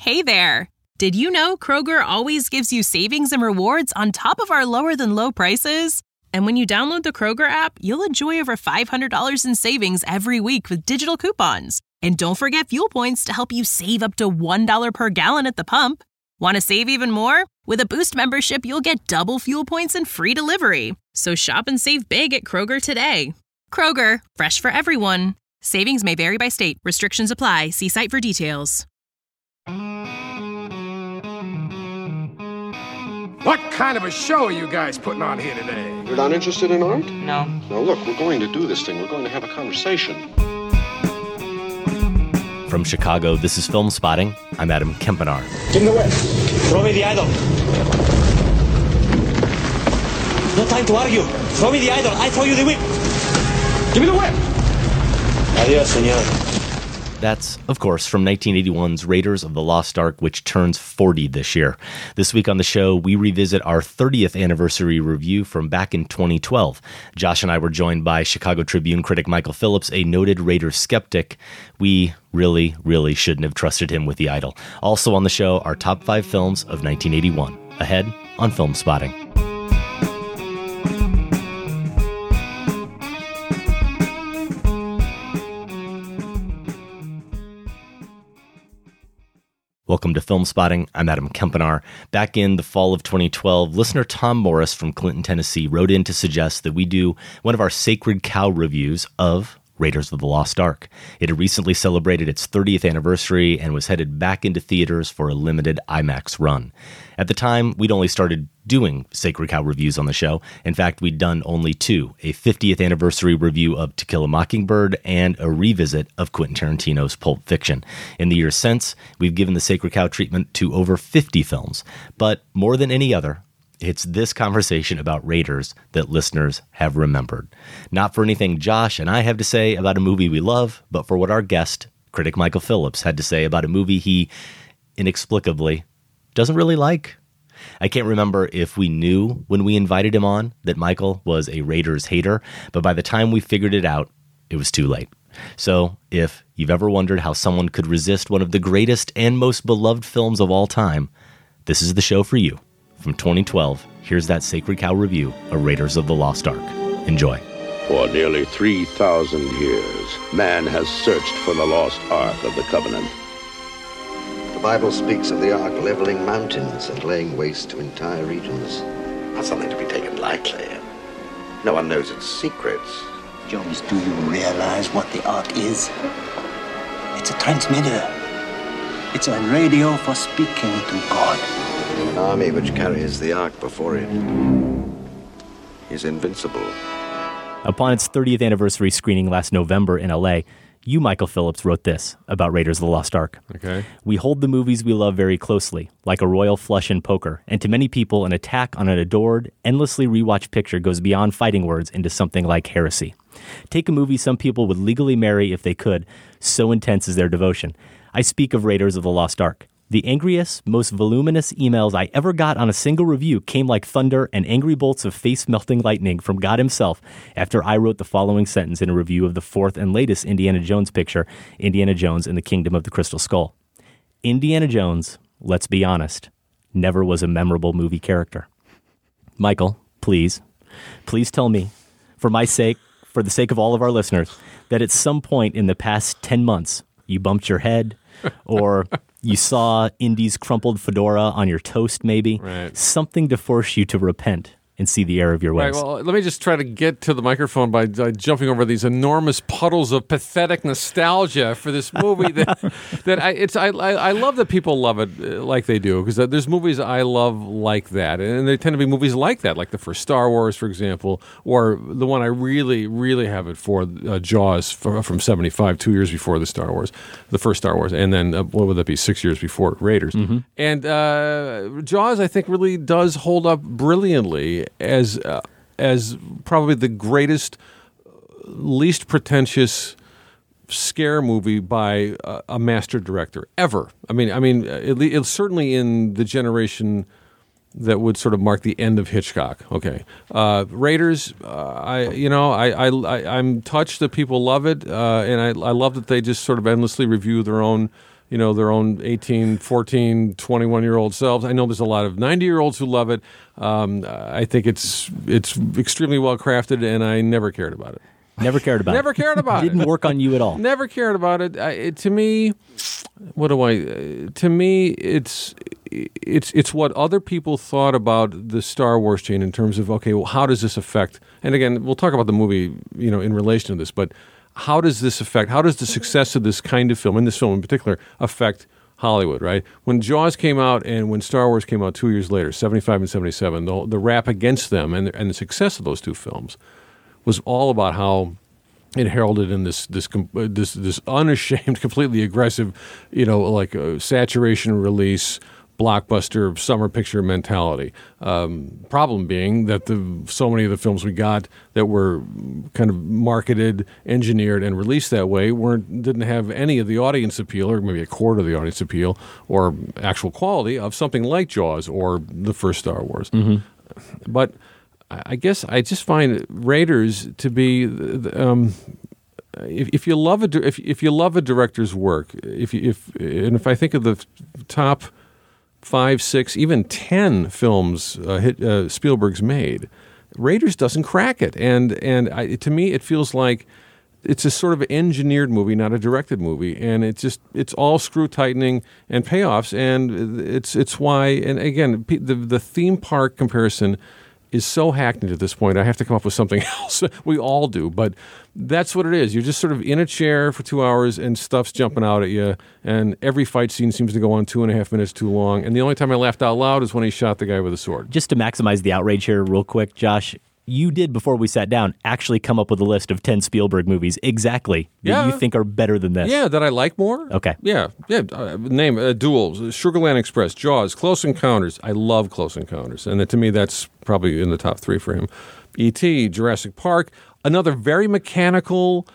Hey there! Did you know Kroger always gives you savings and rewards on top of our lower-than-low prices? And when you download the Kroger app, you'll enjoy over $500 in savings every week with digital coupons. And don't forget fuel points to help you save up to $1 per gallon at the pump. Want to save even more? With a Boost membership, you'll get double fuel points and free delivery. So shop and save big at Kroger today. Kroger, fresh for everyone. Savings may vary by state. Restrictions apply. See site for details. What kind of a show are you guys putting on here today? You're not interested in art? No. Now look, we're going to do this thing. We're going to have a conversation. From Chicago, this is Film Spotting. I'm Adam Kempenaar. In the way. Throw me the idol. No time to argue. Throw me the idol. I throw you the whip. Give me the whip. Adios, senor. That's, of course, from 1981's Raiders of the Lost Ark, which turns 40 this year. This week on the show, we revisit our 30th anniversary review from back in 2012. Josh and I were joined by Chicago Tribune critic Michael Phillips, a noted Raiders skeptic. We really shouldn't have trusted him with the idol. Also on the show, our top 5 films of 1981. Ahead on Film Spotting. Welcome to Film Spotting. I'm Adam Kempenaar. Back in the fall of 2012, listener Tom Morris from Clinton, Tennessee, wrote in to suggest that we do one of our Sacred Cow reviews of Raiders of the Lost Ark. It had recently celebrated its 30th anniversary and was headed back into theaters for a limited IMAX run. At the time, we'd only started doing Sacred Cow reviews on the show. In fact, we'd done only 2, a 50th anniversary review of To Kill a Mockingbird and a revisit of Quentin Tarantino's Pulp Fiction. In the years since, we've given the Sacred Cow treatment to over 50 films. But more than any other, it's this conversation about Raiders that listeners have remembered. Not for anything Josh and I have to say about a movie we love, but for what our guest, critic Michael Phillips, had to say about a movie he inexplicably doesn't really like. I can't remember if we knew when we invited him on that Michael was a Raiders hater, but by the time we figured it out, it was too late. So if you've ever wondered how someone could resist one of the greatest and most beloved films of all time, this is the show for you. From 2012, here's that Sacred Cow review of Raiders of the Lost Ark. Enjoy. For nearly 3,000 years, man has searched for the lost Ark of the Covenant. The Bible speaks of the Ark leveling mountains and laying waste to entire regions. Not something to be taken lightly. No one knows its secrets. Jones, do you realize what the Ark is? It's a transmitter. It's a radio for speaking to God. An army which carries the Ark before it is invincible. Upon its 30th anniversary screening last November in LA, you, Michael Phillips, wrote this about Raiders of the Lost Ark. Okay. We hold the movies we love very closely, like a royal flush in poker, and to many people, an attack on an adored, endlessly rewatched picture goes beyond fighting words into something like heresy. Take a movie some people would legally marry if they could, so intense is their devotion. I speak of Raiders of the Lost Ark. The angriest, most voluminous emails I ever got on a single review came like thunder and angry bolts of face-melting lightning from God himself after I wrote the following sentence in a review of the 4th and latest Indiana Jones picture, Indiana Jones and the Kingdom of the Crystal Skull. Indiana Jones, let's be honest, never was a memorable movie character. Michael, please tell me, for my sake, for the sake of all of our listeners, that at some point in the past 10 months, you bumped your head or you saw Indy's crumpled fedora on your toast, maybe. Right. Something to force you to repent and see the error of your ways. Right, well, let me just try to get to the microphone by jumping over these enormous puddles of pathetic nostalgia for this movie I love that people love it like they do, because there's movies I love like that, and they tend to be movies like that, like the first Star Wars, for example, or the one I really have it for, Jaws from 75, 2 years before the first Star Wars, and then what would that be, 6 years before Raiders. Mm-hmm. And Jaws, I think, really does hold up brilliantly as probably the greatest, least pretentious scare movie by a master director ever. I mean, it's certainly in the generation that would sort of mark the end of Hitchcock. Okay, Raiders. I'm touched that people love it, and I love that they just sort of endlessly review their own their own 18, 14, 21-year-old selves. I know there's a lot of 90-year-olds who love it. I think it's extremely well crafted, and I never cared about it. Never cared about Never it. cared about it. Didn't work on you at all. Never cared about it. To me, it's what other people thought about the Star Wars chain in terms of, okay, well, how does this affect? And again, we'll talk about the movie, in relation to this, but how does this affect? How does the success of this kind of film, and this film in particular, affect Hollywood? Right? When Jaws came out and when Star Wars came out 2 years later, 75 and 77, the rap against them and the success of those two films was all about how it heralded in this unashamed, completely aggressive, saturation release, blockbuster summer picture mentality. Problem being that so many of the films we got that were kind of marketed, engineered, and released that way didn't have any of the audience appeal, or maybe a quarter of the audience appeal, or actual quality of something like Jaws or the first Star Wars. Mm-hmm. But I guess I just find Raiders to be if you love a director's work, if I think of the top 5, 6, even 10 films Spielberg's made, Raiders doesn't crack it, and to me it feels like it's a sort of engineered movie, not a directed movie, and it's all screw tightening and payoffs, and it's why. And again, the theme park comparison is so hackneyed at this point. I have to come up with something else. We all do, but that's what it is. You're just sort of in a chair for 2 hours and stuff's jumping out at you, and every fight scene seems to go on 2.5 minutes too long, and the only time I laughed out loud is when he shot the guy with a sword. Just to maximize the outrage here real quick, Josh, you did, before we sat down, actually come up with a list of 10 Spielberg movies exactly that you think are better than this. Yeah, that I like more. Okay. Yeah. Name Duels, Sugarland Express, Jaws, Close Encounters. I love Close Encounters, and to me that's probably in the top 3 for him. E.T., Jurassic Park, another very mechanical,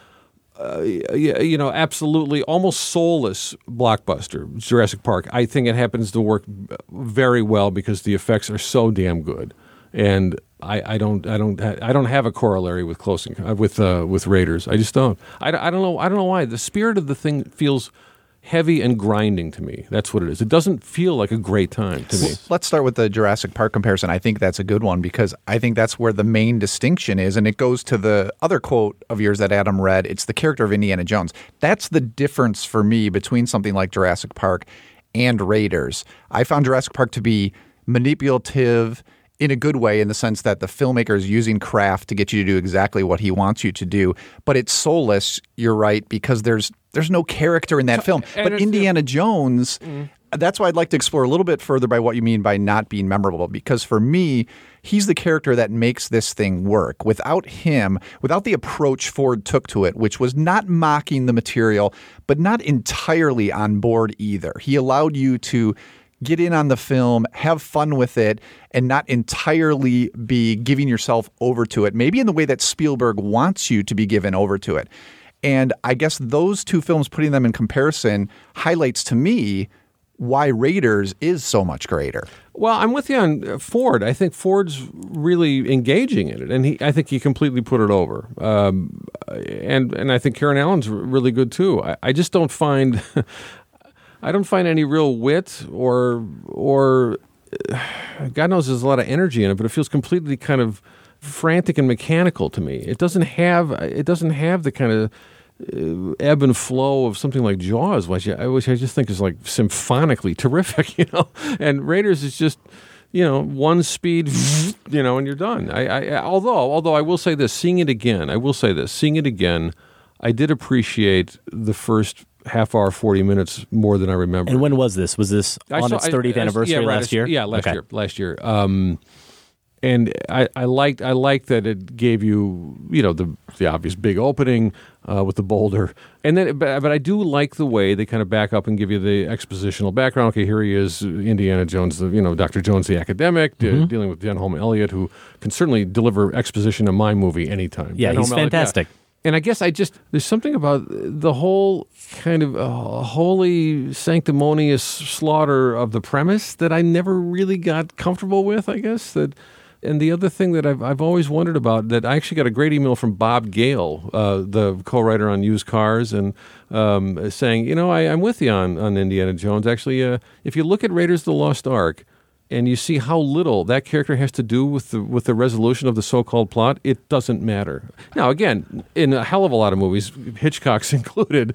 absolutely almost soulless blockbuster, Jurassic Park. I think it happens to work very well because the effects are so damn good, and I don't have a corollary with with Raiders. I just don't. I don't know why. The spirit of the thing feels heavy and grinding to me. That's what it is. It doesn't feel like a great time to me. Let's start with the Jurassic Park comparison. I think that's a good one because I think that's where the main distinction is, and it goes to the other quote of yours that Adam read. It's the character of Indiana Jones. That's the difference for me between something like Jurassic Park and Raiders. I found Jurassic Park to be manipulative in a good way, in the sense that the filmmaker is using craft to get you to do exactly what he wants you to do. But it's soulless, you're right, because there's no character in that film. But Indiana Jones, that's why I'd like to explore a little bit further by what you mean by not being memorable. Because for me, he's the character that makes this thing work. Without him, without the approach Ford took to it, which was not mocking the material, but not entirely on board either. He allowed you to get in on the film, have fun with it, and not entirely be giving yourself over to it, maybe in the way that Spielberg wants you to be given over to it. And I guess those two films, putting them in comparison, highlights to me why Raiders is so much greater. Well, I'm with you on Ford. I think Ford's really engaging in it, and I think he completely put it over. And I think Karen Allen's really good too. I just don't find... I don't find any real wit or God knows there's a lot of energy in it, but it feels completely kind of frantic and mechanical to me. It doesn't have the kind of ebb and flow of something like Jaws, which I just think is like symphonically terrific, And Raiders is just, one speed, and you're done. Although I will say this, seeing it again, I did appreciate the first half hour, 40 minutes more than I remember. And when was this? Was this on its 30th anniversary last year? Yeah, last year. And I liked that it gave you, the obvious big opening with the boulder. And then, but I do like the way they kind of back up and give you the expositional background. Okay, here he is, Indiana Jones, Dr. Jones the academic, dealing with Denholm Elliott, who can certainly deliver exposition in my movie anytime. Yeah, he's fantastic. Yeah. And I guess there's something about the whole kind of holy, sanctimonious slaughter of the premise that I never really got comfortable with, I guess. And the other thing that I've always wondered about, that I actually got a great email from Bob Gale, the co-writer on Used Cars, and saying, I'm with you on Indiana Jones. Actually, if you look at Raiders of the Lost Ark, and you see how little that character has to do with the resolution of the so-called plot, it doesn't matter. Now, again, in a hell of a lot of movies, Hitchcock's included,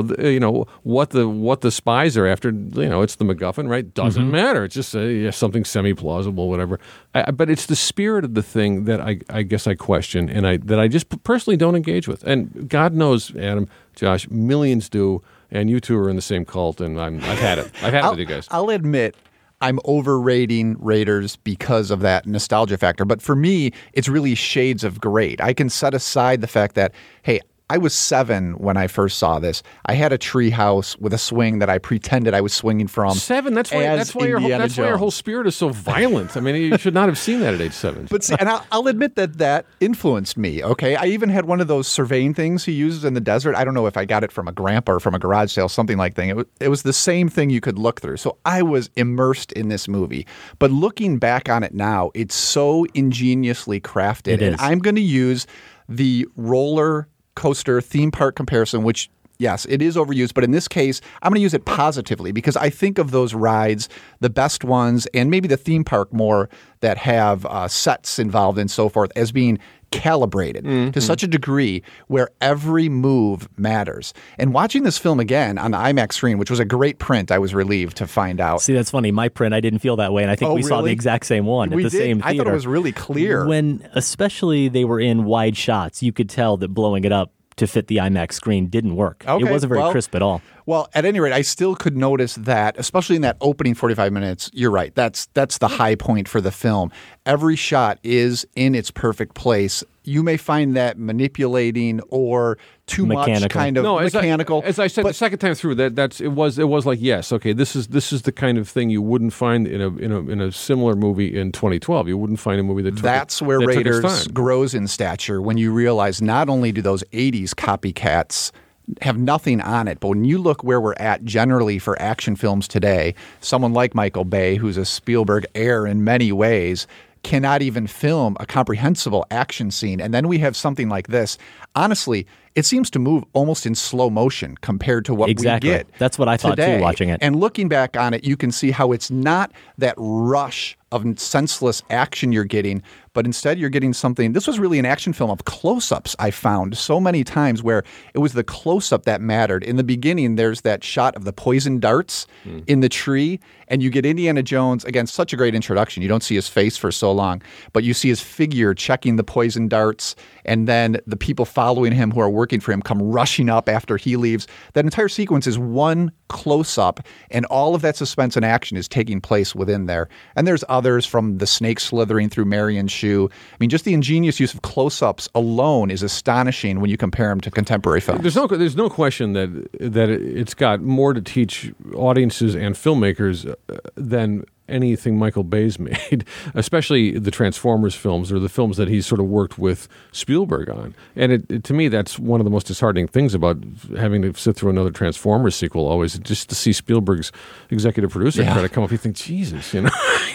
what the spies are after, it's the MacGuffin, right? Doesn't matter. It's just something semi-plausible, whatever. But it's the spirit of the thing that I guess I question, and that I just personally don't engage with. And God knows, Adam, Josh, millions do, and you two are in the same cult, and I've had it. I've had it with you guys. I'll admit, I'm overrating Raiders because of that nostalgia factor. But for me, it's really shades of great. I can set aside the fact that, hey, I was 7 when I first saw this. I had a tree house with a swing that I pretended I was swinging from. 7? That's why your whole spirit is so violent. I mean, you should not have seen that at age 7. But see, and I'll admit that influenced me, okay? I even had one of those surveying things he uses in the desert. I don't know if I got it from a grandpa or from a garage sale, something like that. It was the same thing you could look through. So I was immersed in this movie. But looking back on it now, it's so ingeniously crafted. It is. And I'm going to use the roller coaster theme park comparison, which, yes, it is overused, but in this case, I'm going to use it positively because I think of those rides, the best ones, and maybe the theme park more that have sets involved and so forth, as being calibrated to such a degree where every move matters. And watching this film again on the IMAX screen, which was a great print, I was relieved to find out. See, that's funny. My print, I didn't feel that way, and I think we saw the exact same one at the same theater. I thought it was really clear. When especially they were in wide shots, you could tell that blowing it up to fit the IMAX screen didn't work. Okay, it wasn't very crisp at all. Well, at any rate, I still could notice that, especially in that opening 45 minutes, you're right, that's the high point for the film. Every shot is in its perfect place. You may find that manipulating or too much kind of mechanical. As I said the second time through, it was like, yes, okay, this is the kind of thing you wouldn't find in a similar movie in 2012. You wouldn't find a movie that that's where Raiders grows in stature, when you realize not only do those 80s copycats have nothing on it, but when you look where we're at generally for action films today, someone like Michael Bay, who's a Spielberg heir in many ways, cannot even film a comprehensible action scene. And then we have something like this. Honestly, it seems to move almost in slow motion compared to what we get. That's what I thought today. too, watching it. And looking back on it, you can see how it's not that rush of senseless action you're getting, but instead you're getting something. This was really an action film of close-ups, I found so many times, where it was the close-up that mattered. In the beginning, there's that shot of the poison darts in the tree, and you get Indiana Jones, again, such a great introduction. You don't see his face for so long, but you see his figure checking the poison darts, and then the people following him who are working for him come rushing up after he leaves. That entire sequence is one close-up, and all of that suspense and action is taking place within there. And there's others, from the snake slithering through Marion's shoe. I mean, just the ingenious use of close-ups alone is astonishing when you compare them to contemporary films. There's no question that it's got more to teach audiences and filmmakers than anything Michael Bay's made, especially the Transformers films or the films that he's sort of worked with Spielberg on. And to me, that's one of the most disheartening things about having to sit through another Transformers sequel always, just to see Spielberg's executive producer credit come up. You think, Jesus, it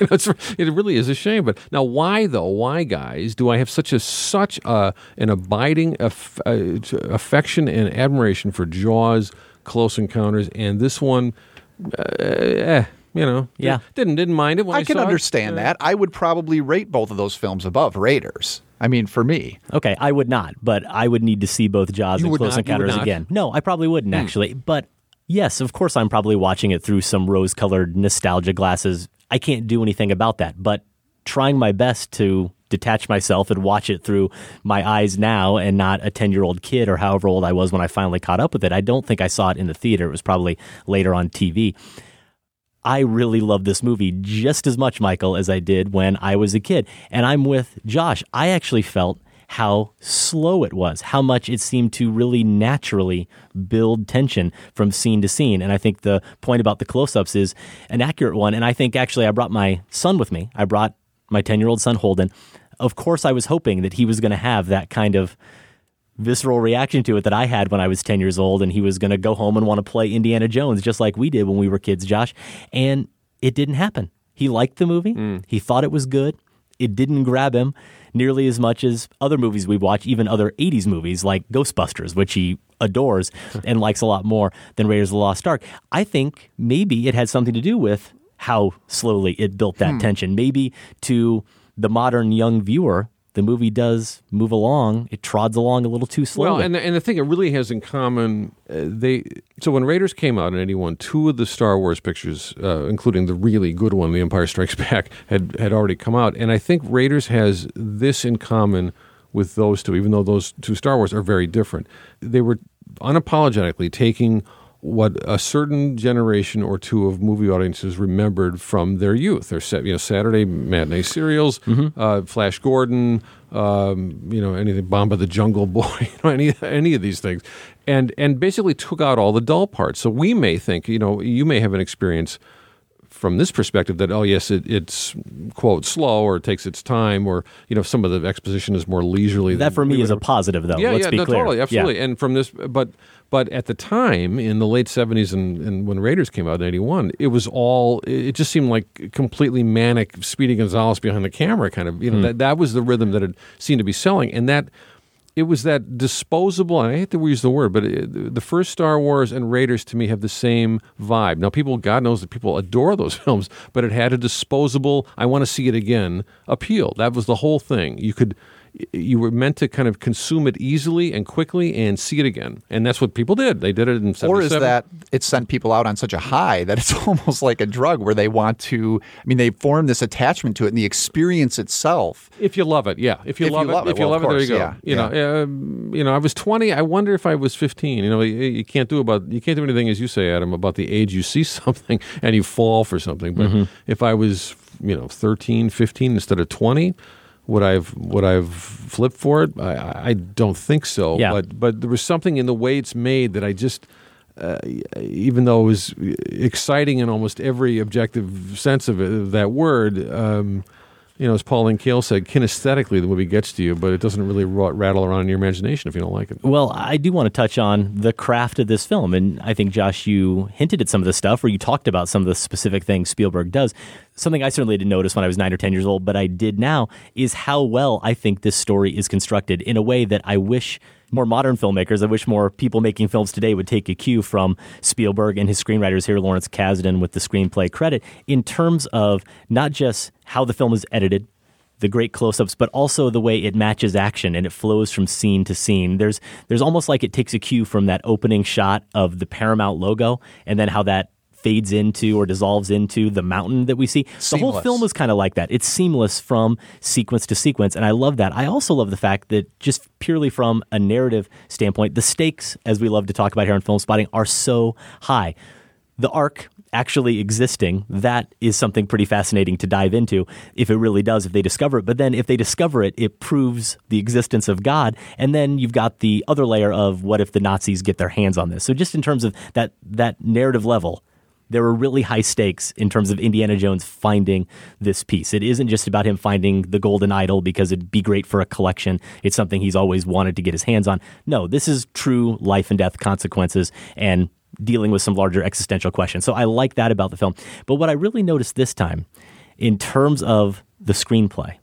really is a shame. But now, why though? Why, guys, do I have such an abiding affection and admiration for Jaws, Close Encounters, and this one? Didn't mind it when I can understand that. I would probably rate both of those films above Raiders. I mean, for me. Okay, I would not, but I would need to see both Jaws and Close Encounters again. No, I probably wouldn't, actually. But yes, of course, I'm probably watching it through some rose-colored nostalgia glasses. I can't do anything about that, but trying my best to detach myself and watch it through my eyes now and not a 10-year-old kid or however old I was when I finally caught up with it. I don't think I saw it in the theater. It was probably later on TV. I really love this movie just as much, Michael, as I did when I was a kid. And I'm with Josh. I actually felt how slow it was, how much it seemed to really naturally build tension from scene to scene. And I think the point about the close-ups is an accurate one. And I think actually I brought my son with me. I brought my 10-year-old son, Holden. Of course, I was hoping that he was going to have that kind of visceral reaction to it that I had when I was 10 years old, and he was going to go home and want to play Indiana Jones just like we did when we were kids, Josh. And it didn't happen. He liked the movie. He thought it was good. it didn't grab him nearly as much as other movies we watch, even other 80s movies like Ghostbusters, which he adores and likes a lot more than Raiders of the Lost Ark. I think maybe it had something to do with how slowly it built that tension. Maybe to the modern young viewer, the movie does move along. It trods along a little too slowly. Well, and the thing it really has in common, so when Raiders came out in 81, two of the Star Wars pictures, including the really good one, The Empire Strikes Back, had already come out. And I think Raiders has this in common with those two, even though those two Star Wars are very different. They were unapologetically taking what a certain generation or two of movie audiences remembered from their youth. Their Saturday matinee serials, Flash Gordon, anything, Bomba the Jungle Boy, any of these things, and basically took out all the dull parts. So we may think, you may have an experience from this perspective that, oh yes, it's quote slow or it takes its time, or some of the exposition is more leisurely. That for me is a positive, though. Let's be clear. Totally, absolutely. Yeah. And from this, but at the time in the late 70s and when Raiders came out in 81, it was all, it just seemed like completely manic Speedy Gonzales behind the camera kind of, that was the rhythm that it seemed to be selling, and that. It was that disposable, and I hate to use the word, but the first Star Wars and Raiders to me have the same vibe. Now, God knows that people adore those films, but it had a disposable, I want to see it again appeal. That was the whole thing. You were meant to kind of consume it easily and quickly and see it again. And that's what people did. They did it in 77. Or is that it sent people out on such a high that it's almost like a drug where they want to, they form this attachment to it and the experience itself. If you love it, yeah. If you love it, there you go. Yeah. I was 20. I wonder if I was 15. You can't do anything, as you say, Adam, about the age you see something and you fall for something. But if I was, 13, 15 instead of 20, would I've flipped for it? I don't think so. Yeah. But there was something in the way it's made that I just, even though it was exciting in almost every objective sense of that word, as Pauline Kael said, kinesthetically the movie gets to you, but it doesn't really rattle around in your imagination if you don't like it. Well, I do want to touch on the craft of this film, and I think, Josh, you hinted at some of the stuff, or you talked about some of the specific things Spielberg does. Something I certainly didn't notice when I was 9 or 10 years old, but I did now, is how well I think this story is constructed in a way that I wish more modern filmmakers, I wish more people making films today would take a cue from Spielberg and his screenwriters here, Lawrence Kasdan with the screenplay credit, in terms of not just how the film is edited, the great close-ups, but also the way it matches action and it flows from scene to scene. There's almost like it takes a cue from that opening shot of the Paramount logo and then how that fades into or dissolves into the mountain that we see. Seamless. The whole film is kind of like that. It's seamless from sequence to sequence, and I love that. I also love the fact that just purely from a narrative standpoint, the stakes, as we love to talk about here on Film Spotting, are so high. The Ark actually existing, that is something pretty fascinating to dive into if it really does, if they discover it. But then if they discover it, it proves the existence of God. And then you've got the other layer of what if the Nazis get their hands on this. So just in terms of that narrative level, there are really high stakes in terms of Indiana Jones finding this piece. It isn't just about him finding the golden idol because it'd be great for a collection. It's something he's always wanted to get his hands on. No, this is true life and death consequences and dealing with some larger existential questions. So I like that about the film. But what I really noticed this time in terms of the screenplay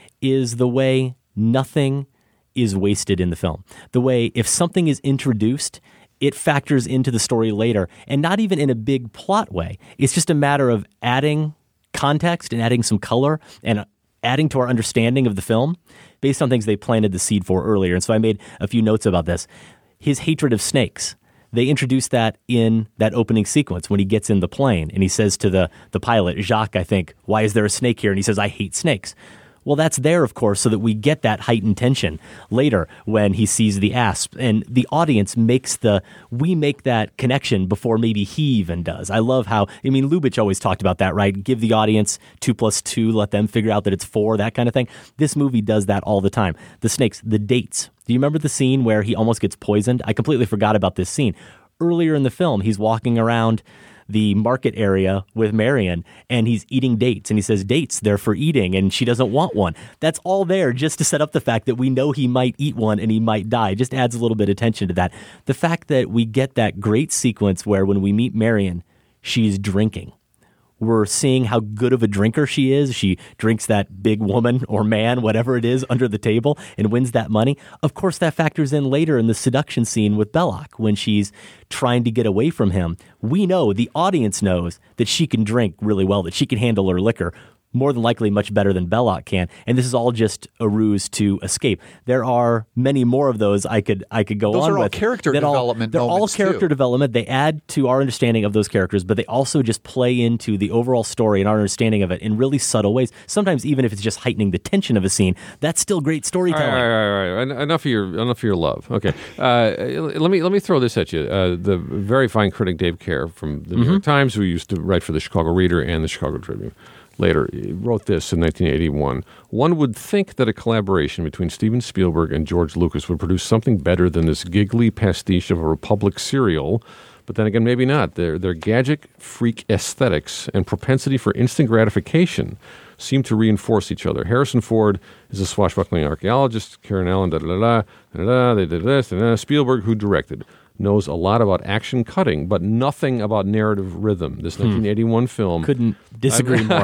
is the way nothing is wasted in the film. The way if something is introduced, it factors into the story later, and not even in a big plot way. It's just a matter of adding context and adding some color and adding to our understanding of the film based on things they planted the seed for earlier. And so I made a few notes about this. His hatred of snakes. They introduced that in that opening sequence when he gets in the plane and he says to the pilot, Jacques, I think, why is there a snake here? And he says, I hate snakes. Well, that's there, of course, so that we get that heightened tension later when he sees the asp. And the audience we make that connection before maybe he even does. I love how, Lubitsch always talked about that, right? Give the audience 2 + 2, let them figure out that it's 4, that kind of thing. This movie does that all the time. The snakes, the dates. Do you remember the scene where he almost gets poisoned? I completely forgot about this scene. Earlier in the film, he's walking around the market area with Marion and he's eating dates and he says, dates, they're for eating, and she doesn't want one. That's all there just to set up the fact that we know he might eat one and he might die. It just adds a little bit of tension to that. The fact that we get that great sequence where when we meet Marion, she's drinking. We're seeing how good of a drinker she is. She drinks that big woman or man, whatever it is, under the table and wins that money. Of course, that factors in later in the seduction scene with Belloc when she's trying to get away from him. We know, the audience knows, that she can drink really well, that she can handle her liquor more than likely much better than Belloc can. And this is all just a ruse to escape. There are many more of those I could go those on with. Those are all character development They're all character development. They add to our understanding of those characters, but they also just play into the overall story and our understanding of it in really subtle ways. Sometimes even if it's just heightening the tension of a scene, that's still great storytelling. All right. Enough of your love. Okay. Let me throw this at you. The very fine critic Dave Kerr from the New York Times, who used to write for the Chicago Reader and the Chicago Tribune, later, he wrote this in 1981. One would think that a collaboration between Steven Spielberg and George Lucas would produce something better than this giggly pastiche of a Republic serial. But then again, maybe not. Their gadget freak aesthetics and propensity for instant gratification seem to reinforce each other. Harrison Ford is a swashbuckling archaeologist. Karen Allen, they did this. Spielberg, who directed, knows a lot about action cutting, but nothing about narrative rhythm. This 1981 film... Couldn't disagree more.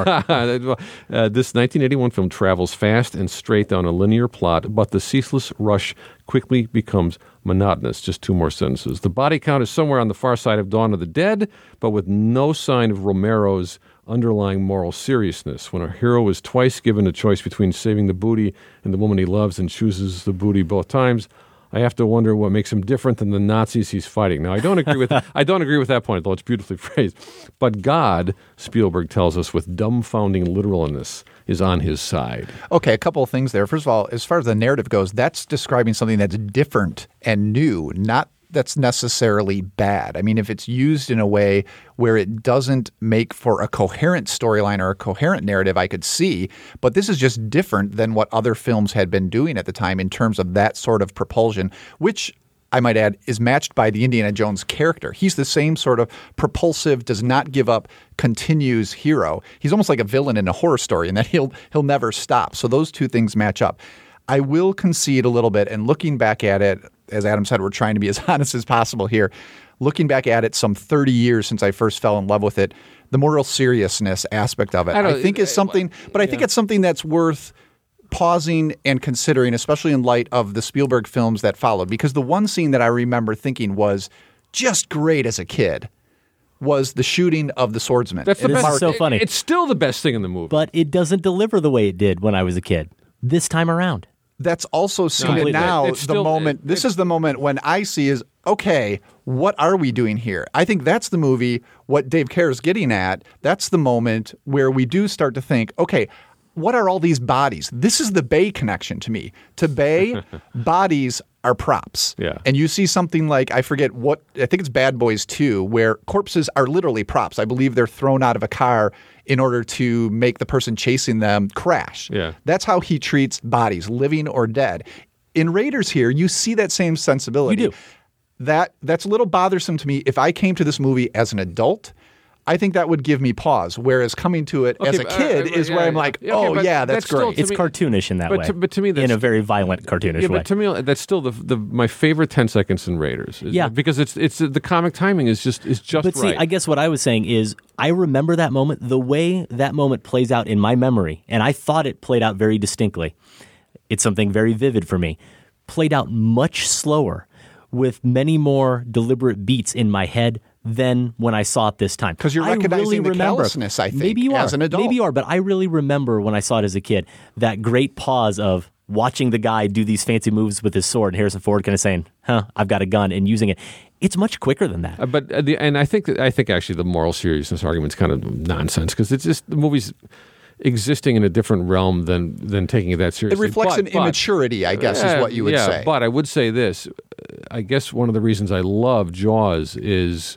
This 1981 film travels fast and straight down a linear plot, but the ceaseless rush quickly becomes monotonous. Just two more sentences. The body count is somewhere on the far side of Dawn of the Dead, but with no sign of Romero's underlying moral seriousness. When a hero is twice given a choice between saving the booty and the woman he loves and chooses the booty both times, I have to wonder what makes him different than the Nazis he's fighting. Now, I don't agree with that point, though it's beautifully phrased. But God, Spielberg tells us with dumbfounding literalness, is on his side. Okay, a couple of things there. First of all, as far as the narrative goes, that's describing something that's different and new, not that's necessarily bad. I mean, if it's used in a way where it doesn't make for a coherent storyline or a coherent narrative, I could see. But this is just different than what other films had been doing at the time in terms of that sort of propulsion, which I might add is matched by the Indiana Jones character. He's the same sort of propulsive, does not give up, continues hero. He's almost like a villain in a horror story in that he'll never stop. So those two things match up. I will concede a little bit, and looking back at it, as Adam said, we're trying to be as honest as possible here. Looking back at it some 30 years since I first fell in love with it, the moral seriousness aspect of it, I think is something, but I think it's something that's worth pausing and considering, especially in light of the Spielberg films that followed. Because the one scene that I remember thinking was just great as a kid was the shooting of the swordsman. That's the best. It's so funny. It's still the best thing in the movie. But it doesn't deliver the way it did when I was a kid this time around. That's also seen it now. This is the moment when I see is, okay, what are we doing here? I think that's the movie, what Dave Kerr is getting at. That's the moment where we do start to think, okay, what are all these bodies? This is the Bay connection to me. To Bay, bodies are props. Yeah. And you see something like, I forget what, I think it's Bad Boys 2, where corpses are literally props. I believe they're thrown out of a car in order to make the person chasing them crash. Yeah. That's how he treats bodies, living or dead. In Raiders here, you see that same sensibility. You do. That's a little bothersome to me. If I came to this movie as an adult, I think that would give me pause. Whereas coming to it as a kid is where I'm like, that's great. It's cartoonish in that way. But to me, that's, in a very violent cartoonish way. But to me, that's still my favorite 10 seconds in Raiders. Because it's the comic timing is just But right. see, I guess what I was saying is I remember that moment, the way that moment plays out in my memory, and I thought it played out very distinctly. It's something very vivid for me. Played out much slower with many more deliberate beats in my head than when I saw it this time. Because you're recognizing the callousness, I think, maybe you as are. an adult. Maybe you are, but I really remember when I saw it as a kid, that great pause of watching the guy do these fancy moves with his sword and Harrison Ford kind of saying, I've got a gun, and using it. It's much quicker than that. And I think actually the moral seriousness argument is kind of nonsense because it's just the movie's existing in a different realm than taking it that seriously. It reflects an immaturity, I guess, is what you would say. But I would say this. I guess one of the reasons I love Jaws is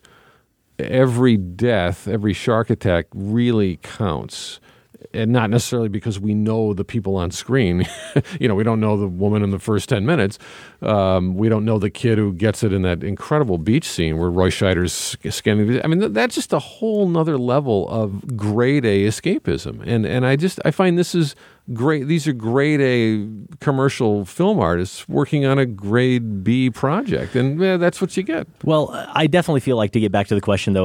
every death, every shark attack really counts. And not necessarily because we know the people on screen. We don't know the woman in the first 10 minutes. We don't know the kid who gets it in that incredible beach scene where Roy Scheider's scanning. I mean, that's just a whole nother level of grade A escapism. And I find this is great. These are grade A commercial film artists working on a grade B project. And that's what you get. Well, I definitely feel like, to get back to the question, though, of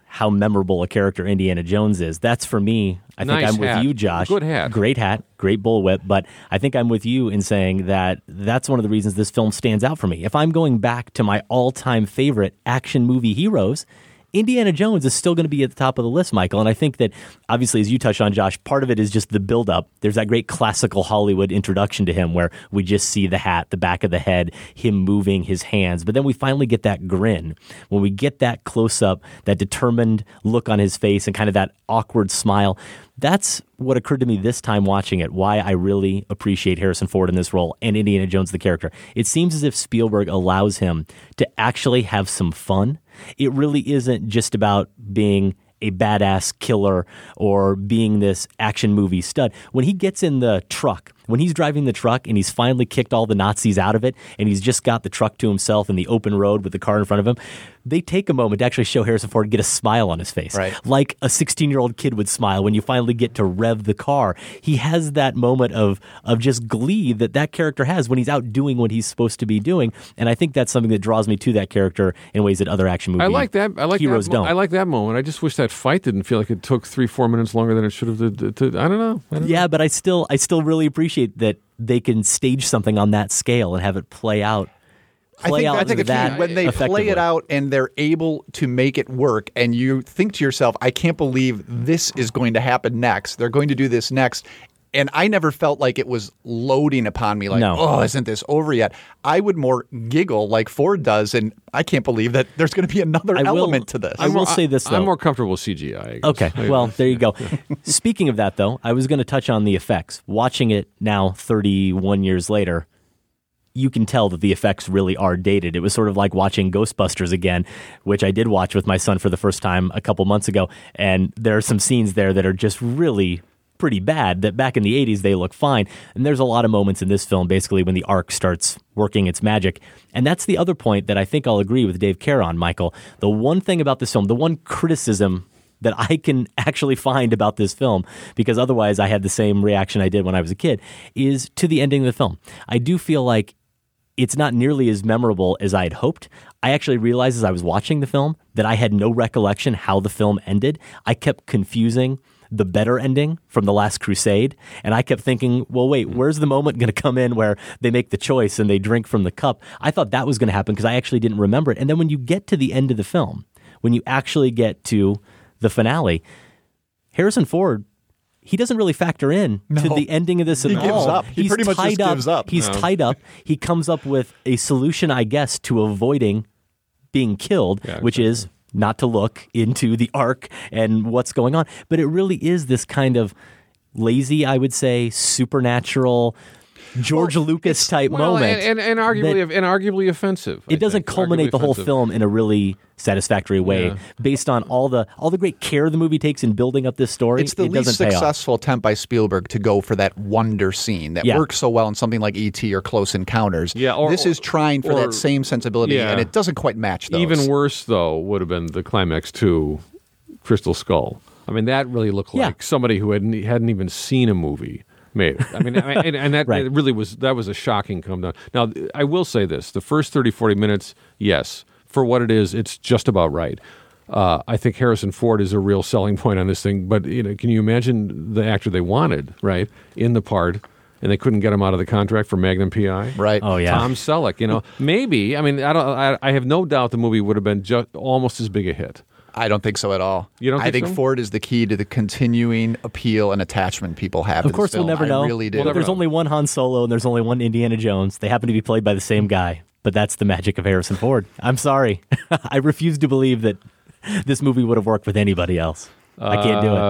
how memorable a character Indiana Jones is. That's for me. I think I'm with you, Josh. Good hat. Great hat. Great bullwhip. But I think I'm with you in saying that that's one of the reasons this film stands out for me. If I'm going back to my all-time favorite action movie heroes, Indiana Jones is still going to be at the top of the list, Michael. And I think that, obviously, as you touched on, Josh, part of it is just the build-up. There's that great classical Hollywood introduction to him where we just see the hat, the back of the head, him moving his hands. But then we finally get that grin. When we get that close-up, that determined look on his face and kind of that awkward smile, that's what occurred to me this time watching it, why I really appreciate Harrison Ford in this role and Indiana Jones, the character. It seems as if Spielberg allows him to actually have some fun. It really isn't just about being a badass killer or being this action movie stud. When he gets in the truck, when he's driving the truck and he's finally kicked all the Nazis out of it and he's just got the truck to himself in the open road with the car in front of him, they take a moment to actually show Harrison Ford get a smile on his face. Right. Like a 16-year-old kid would smile when you finally get to rev the car. He has that moment of just glee that character has when he's out doing what he's supposed to be doing. And I think that's something that draws me to that character in ways that other action movie heroes don't. I like that moment. I just wish that fight didn't feel like it took 3-4 minutes longer than it should have. I don't know. Yeah, but I still really appreciate that they can stage something on that scale and have it play out. I think it's when they play it out and they're able to make it work, and you think to yourself, I can't believe this is going to happen next. They're going to do this next. And I never felt like it was loading upon me like, oh, isn't this over yet? I would more giggle like Ford does, and I can't believe that there's going to be another element to this. I will say this, though. I'm more comfortable with CGI. Okay, well, there you go. Speaking of that, though, I was going to touch on the effects. Watching it now 31 years later, you can tell that the effects really are dated. It was sort of like watching Ghostbusters again, which I did watch with my son for the first time a couple months ago, and there are some scenes there that are just really pretty bad, that back in the 80s they look fine. And there's a lot of moments in this film, basically, when the Ark starts working its magic. And that's the other point that I think I'll agree with Dave Kerr on, Michael. The one thing about this film, the one criticism that I can actually find about this film, because otherwise I had the same reaction I did when I was a kid, is to the ending of the film. I do feel like it's not nearly as memorable as I had hoped. I actually realized as I was watching the film that I had no recollection how the film ended. I kept confusing the better ending from The Last Crusade. And I kept thinking, well, wait, where's the moment going to come in where they make the choice and they drink from the cup? I thought that was going to happen because I actually didn't remember it. And then when you get to the end of the film, when you actually get to the finale, Harrison Ford, he doesn't really factor in to the ending of this at all. He gives up. He pretty much just gives up. He's tied up. He comes up with a solution, I guess, to avoiding being killed, which is not to look into the Ark and what's going on. But it really is this kind of lazy, I would say, supernatural George Lucas type moment. And arguably offensive. It doesn't culminate the whole film in a really satisfactory way based on all the great care the movie takes in building up this story. It's the least successful attempt by Spielberg to go for that wonder scene that works so well in something like E.T. or Close Encounters. This is trying for that same sensibility, and it doesn't quite match those. Even worse, though, would have been the climax to Crystal Skull. I mean, that really looked like somebody who hadn't even seen a movie made it. I mean, and that it really was a shocking come down. Now, I will say this: the first 30-40 minutes, yes, for what it is, it's just about right. I think Harrison Ford is a real selling point on this thing. But can you imagine the actor they wanted, right, in the part, and they couldn't get him out of the contract for Magnum P.I. Right? Oh yeah, Tom Selleck. Maybe. I mean, I have no doubt the movie would have been almost as big a hit. I don't think so at all. You don't think I think so? Ford is the key to the continuing appeal and attachment people have. Of course, we'll never know. I really do. There's only one Han Solo and there's only one Indiana Jones. They happen to be played by the same guy, but that's the magic of Harrison Ford. I'm sorry. I refuse to believe that this movie would have worked with anybody else. I can't do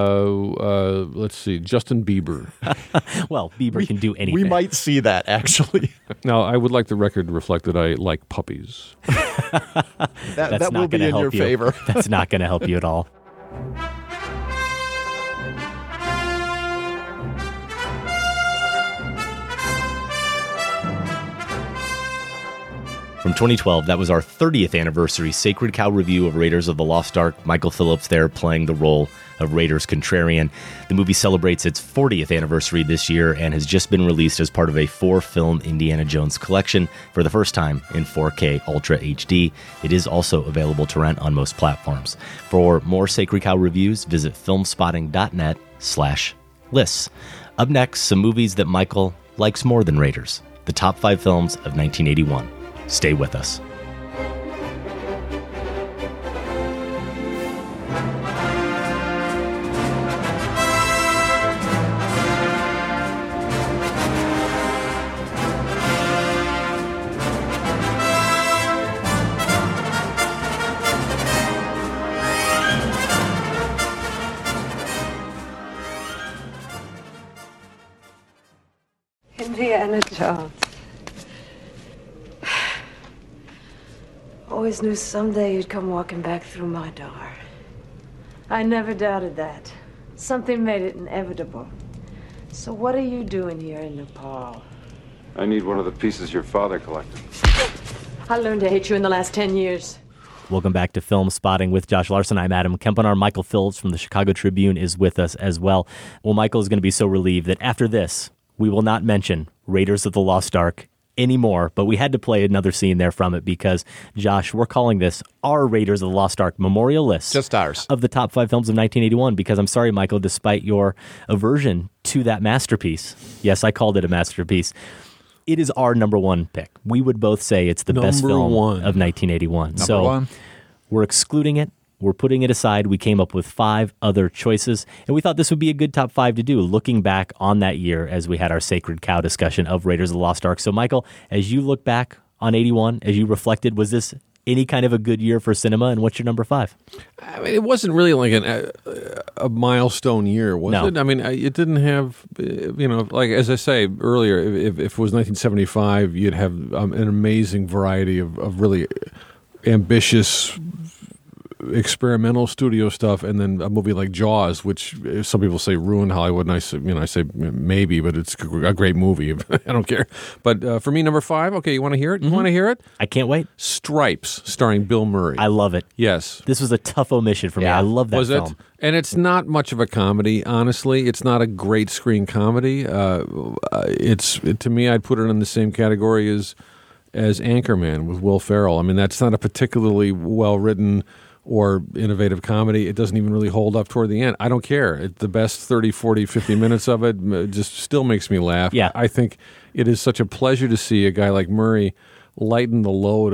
it. Let's see. Justin Bieber. Well, Bieber can do anything. We might see that, actually. Now, I would like the record to reflect that I like puppies. that will be in your favor. That's not going to help you at all. from 2012. That was our 30th anniversary Sacred Cow review of Raiders of the Lost Ark. Michael Phillips there playing the role of Raiders Contrarian. The movie celebrates its 40th anniversary this year and has just been released as part of a 4-film Indiana Jones collection for the first time in 4K Ultra HD. It is also available to rent on most platforms. For more Sacred Cow reviews, visit filmspotting.net/lists. Up next, some movies that Michael likes more than Raiders. The top 5 films of 1981. Stay with us. Indiana Jones. Always knew someday you'd come walking back through my door. I never doubted that. Something made it inevitable. So what are you doing here in Nepal? I need one of the pieces your father collected. I learned to hate you in the last 10 years. Welcome back to Film Spotting with Josh Larson. I'm Adam Kempenaar. Michael Phillips from the Chicago Tribune is with us as well. Well, Michael is going to be so relieved that after this, we will not mention Raiders of the Lost Ark anymore, but we had to play another scene there from it because, Josh, we're calling this our Raiders of the Lost Ark memorial list. Just ours. Of the top 5 films of 1981, because I'm sorry, Michael, despite your aversion to that masterpiece, yes, I called it a masterpiece, it is our number 1 pick. We would both say it's the best film of 1981. Number 1. We're excluding it. We're putting it aside. We came up with 5 other choices, and we thought this would be a good top 5 to do, looking back on that year as we had our Sacred Cow discussion of Raiders of the Lost Ark. So, Michael, as you look back on 81, as you reflected, was this any kind of a good year for cinema, and what's your number 5? I mean, it wasn't really like a milestone year, was it? I mean, it didn't have, like as I say earlier, if it was 1975, you'd have an amazing variety of really ambitious experimental studio stuff, and then a movie like Jaws, which some people say ruined Hollywood, and I say maybe, but it's a great movie. I don't care. But for me, number 5. Okay, you want to hear it? You want to hear it? I can't wait. Stripes, starring Bill Murray. I love it. Yes, this was a tough omission for me. I love that was film. It? And it's not much of a comedy, honestly. It's not a great screen comedy. To me, I'd put it in the same category as Anchorman with Will Ferrell. I mean, that's not a particularly well written or innovative comedy. It doesn't even really hold up toward the end. I don't care. The best 30, 40, 50 minutes of it just still makes me laugh. Yeah. I think it is such a pleasure to see a guy like Murray lighten the load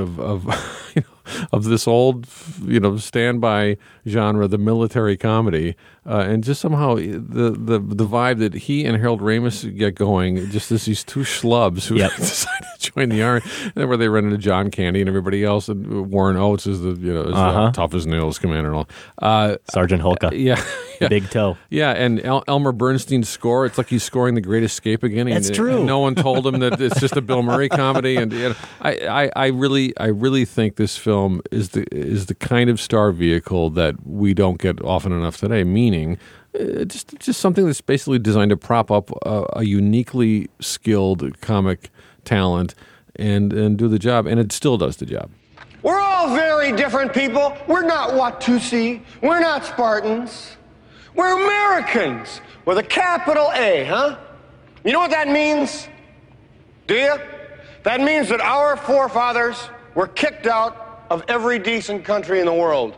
of this old, standby genre, the military comedy, and just somehow the vibe that he and Harold Ramis get going, just as these 2 schlubs who decided to join the army, and where they run into John Candy and everybody else, and Warren Oates is the tough as nails commander and all. Sergeant Holka. Yeah. Big toe. Yeah, and Elmer Bernstein's score, it's like he's scoring The Great Escape again. That's true. No one told him that it's just a Bill Murray comedy, and I really think this film is the kind of star vehicle that we don't get often enough today. Meaning, just something that's basically designed to prop up a uniquely skilled comic talent and do the job, and it still does the job. We're all very different people. We're not Watusi. We're not Spartans. We're Americans with a capital A, huh? You know what that means? Do you? That means that our forefathers were kicked out of every decent country in the world.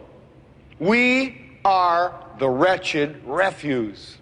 We are the wretched refuse.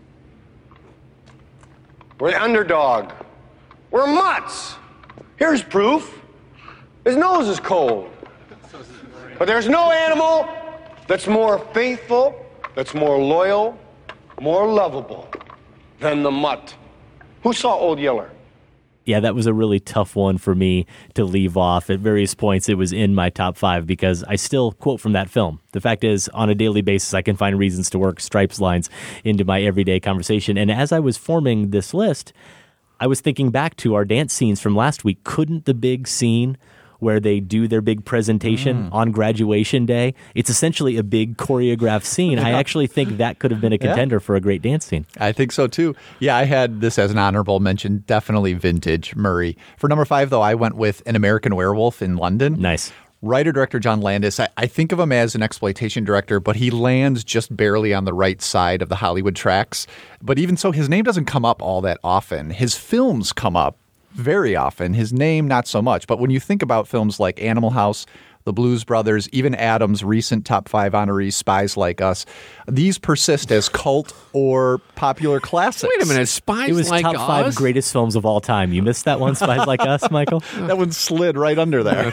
We're the underdog. We're mutts. Here's proof. His nose is cold. But there's no animal that's more faithful, that's more loyal, more lovable than the mutt. Who saw Old Yeller? Yeah, that was a really tough one for me to leave off. At various points, it was in my top 5 because I still quote from that film. The fact is, on a daily basis, I can find reasons to work Stripes lines into my everyday conversation. And as I was forming this list, I was thinking back to our dance scenes from last week. Couldn't the big scene where they do their big presentation on graduation day. It's essentially a big choreographed scene. I actually think that could have been a contender for a great dance scene. I think so too. Yeah, I had this as an honorable mention. Definitely vintage Murray. For number 5, though, I went with An American Werewolf in London. Nice. Writer-director John Landis, I think of him as an exploitation director, but he lands just barely on the right side of the Hollywood tracks. But even so, his name doesn't come up all that often. His films come up very often. His name, not so much. But when you think about films like Animal House, The Blues Brothers, even Adam's recent top 5 honorees, Spies Like Us, these persist as cult or popular classics. Wait a minute, Spies Like Us? It was top 5 greatest films of all time. You missed that one, Spies Like Us, Michael? That one slid right under there.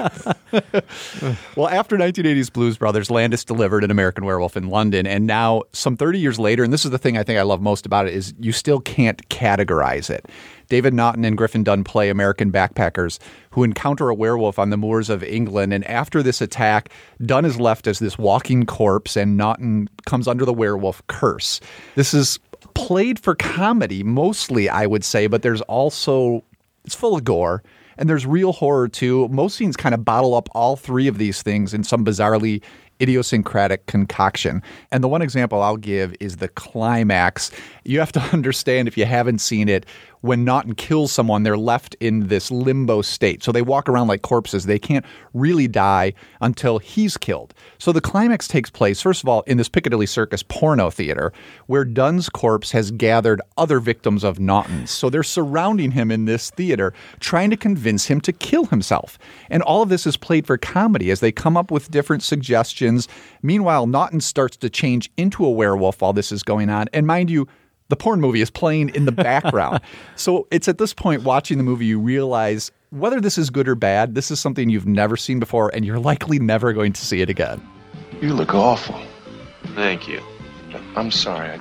Well, after 1980's Blues Brothers, Landis delivered An American Werewolf in London, and now, some 30 years later, and this is the thing I think I love most about it, is you still can't categorize it. David Naughton and Griffin Dunne play American backpackers who encounter a werewolf on the moors of England. And after this attack, Dunne is left as this walking corpse, and Naughton comes under the werewolf curse. This is played for comedy, mostly, I would say, but there's also, it's full of gore. And there's real horror, too. Most scenes kind of bottle up all 3 of these things in some bizarrely idiosyncratic concoction. And the one example I'll give is the climax. You have to understand, if you haven't seen it, when Naughton kills someone, they're left in this limbo state. So they walk around like corpses. They can't really die until he's killed. So the climax takes place, first of all, in this Piccadilly Circus porno theater, where Dunne's corpse has gathered other victims of Naughton's. So they're surrounding him in this theater, trying to convince him to kill himself. And all of this is played for comedy as they come up with different suggestions. Meanwhile, Naughton starts to change into a werewolf while this is going on. And mind you, the porn movie is playing in the background. So it's at this point, watching the movie, you realize whether this is good or bad, this is something you've never seen before, and you're likely never going to see it again. You look awful. Thank you. I'm sorry.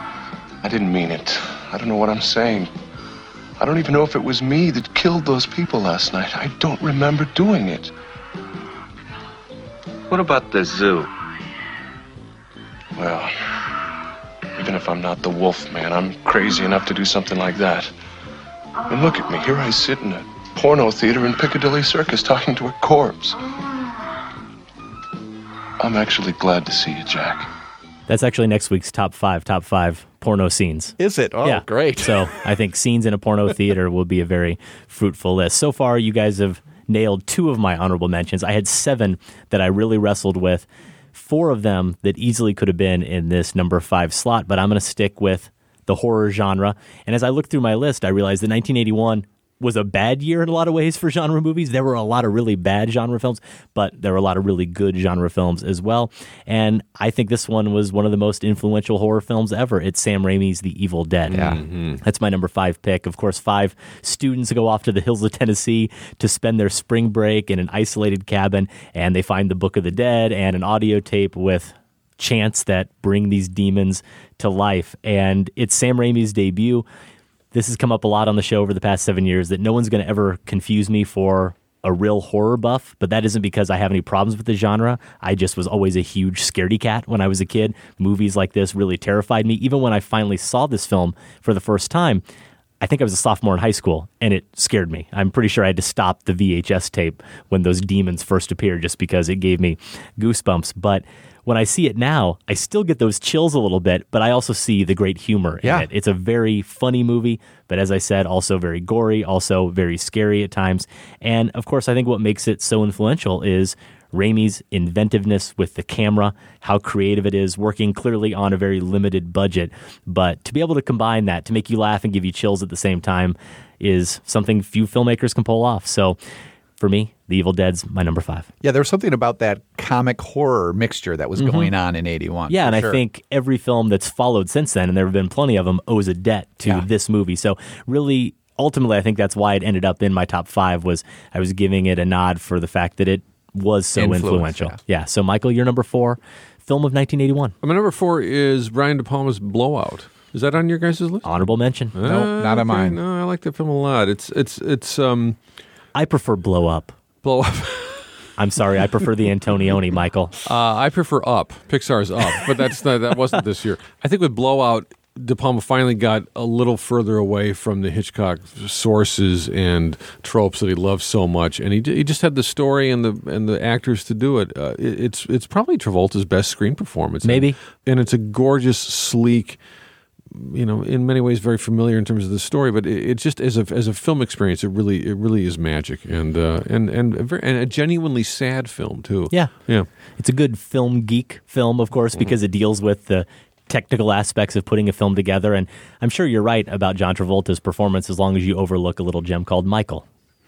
I didn't mean it. I don't know what I'm saying. I don't even know if it was me that killed those people last night. I don't remember doing it. What about the zoo? Well, even if I'm not the wolf man, I'm crazy enough to do something like that. And look at me. Here I sit in a porno theater in Piccadilly Circus talking to a corpse. I'm actually glad to see you, Jack. That's actually next week's top 5 porno scenes. Is it? Oh, yeah. Great. So I think scenes in a porno theater will be a very fruitful list. So far, you guys have nailed 2 of my honorable mentions. I had 7 that I really wrestled with. 4 of them that easily could have been in this number 5 slot, but I'm going to stick with the horror genre. And as I look through my list, I realized that 1981 was a bad year in a lot of ways for genre movies. There were a lot of really bad genre films, but there were a lot of really good genre films as well. And I think this one was one of the most influential horror films ever. It's Sam Raimi's The Evil Dead. Yeah. Mm-hmm. That's my number 5 pick. Of course, 5 students go off to the hills of Tennessee to spend their spring break in an isolated cabin, and they find the Book of the Dead and an audio tape with chants that bring these demons to life. And it's Sam Raimi's debut. This has come up a lot on the show over the past 7 years, that no one's going to ever confuse me for a real horror buff, but that isn't because I have any problems with the genre. I just was always a huge scaredy cat when I was a kid. Movies like this really terrified me. Even when I finally saw this film for the first time, I think I was a sophomore in high school, and it scared me. I'm pretty sure I had to stop the VHS tape when those demons first appeared just because it gave me goosebumps. But when I see it now, I still get those chills a little bit, but I also see the great humor in it. It's a very funny movie, but as I said, also very gory, also very scary at times. And of course, I think what makes it so influential is Raimi's inventiveness with the camera, how creative it is, working clearly on a very limited budget. But to be able to combine that, to make you laugh and give you chills at the same time, is something few filmmakers can pull off. So for me, The Evil Dead's my number 5. Yeah, there was something about that comic horror mixture that was going on in 81. Yeah, and I think every film that's followed since then, and there have been plenty of them, owes a debt to this movie. So really, ultimately, I think that's why it ended up in my top 5, was I was giving it a nod for the fact that it was so influential. Yeah. So Michael, you're number 4, film of 1981. My number 4 is Brian De Palma's Blowout. Is that on your guys' list? Honorable mention. No, not on mine. No, I like that film a lot. It's I prefer Blow Up. Blow Up. I'm sorry, I prefer the Antonioni, Michael. I prefer Up. Pixar's Up, but that wasn't this year. I think with Blowout, De Palma finally got a little further away from the Hitchcock sources and tropes that he loves so much, and he just had the story and the actors to do it. It's probably Travolta's best screen performance, maybe, and it's a gorgeous, sleek, in many ways very familiar in terms of the story, but it just as a film experience, it really is magic, and a genuinely sad film too. Yeah, yeah. It's a good film geek film, of course, because it deals with the technical aspects of putting a film together. And I'm sure you're right about John Travolta's performance, as long as you overlook a little gem called Michael.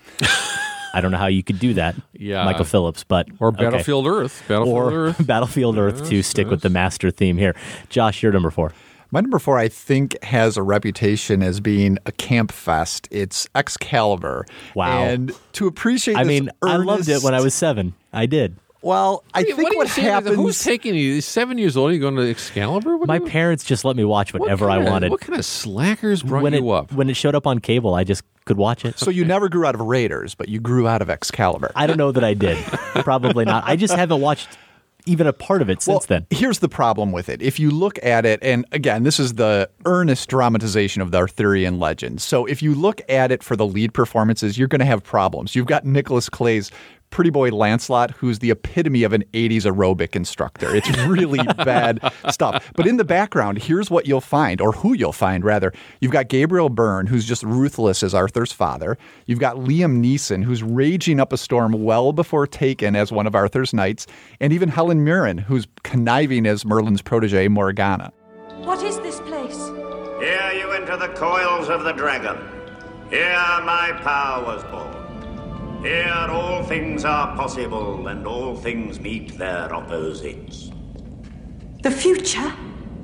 I don't know how you could do that, Michael Phillips, but or Battlefield Earth, Battlefield Earth to stick with the master theme here. Josh, your number 4. My number 4, I think, has a reputation as being a camp fest. It's Excalibur. Wow! And to appreciate, I loved it when I was 7. I did. Well, I think what happens... Who's taking you? He's 7 years old. Are you going to Excalibur? My parents just let me watch whatever I wanted. What kind of slackers brought you up? When it showed up on cable, I just could watch it. So you never grew out of Raiders, but you grew out of Excalibur. I don't know that I did. Probably not. I just haven't watched even a part of it since then. Here's the problem with it. If you look at it, and again, this is the earnest dramatization of the Arthurian legend. So if you look at it for the lead performances, you're going to have problems. You've got Nicolas Clay's pretty boy Lancelot, who's the epitome of an 80s aerobic instructor. It's really bad stuff. But in the background, here's what you'll find, or who you'll find, rather. You've got Gabriel Byrne, who's just ruthless as Arthur's father. You've got Liam Neeson, who's raging up a storm well before Taken as one of Arthur's knights. And even Helen Mirren, who's conniving as Merlin's protege, Morgana. What is this place? Here you enter the coils of the dragon. Here my power was born. Here all things are possible, and all things meet their opposites. The future?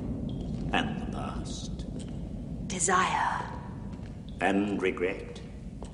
And the past. Desire. And regret.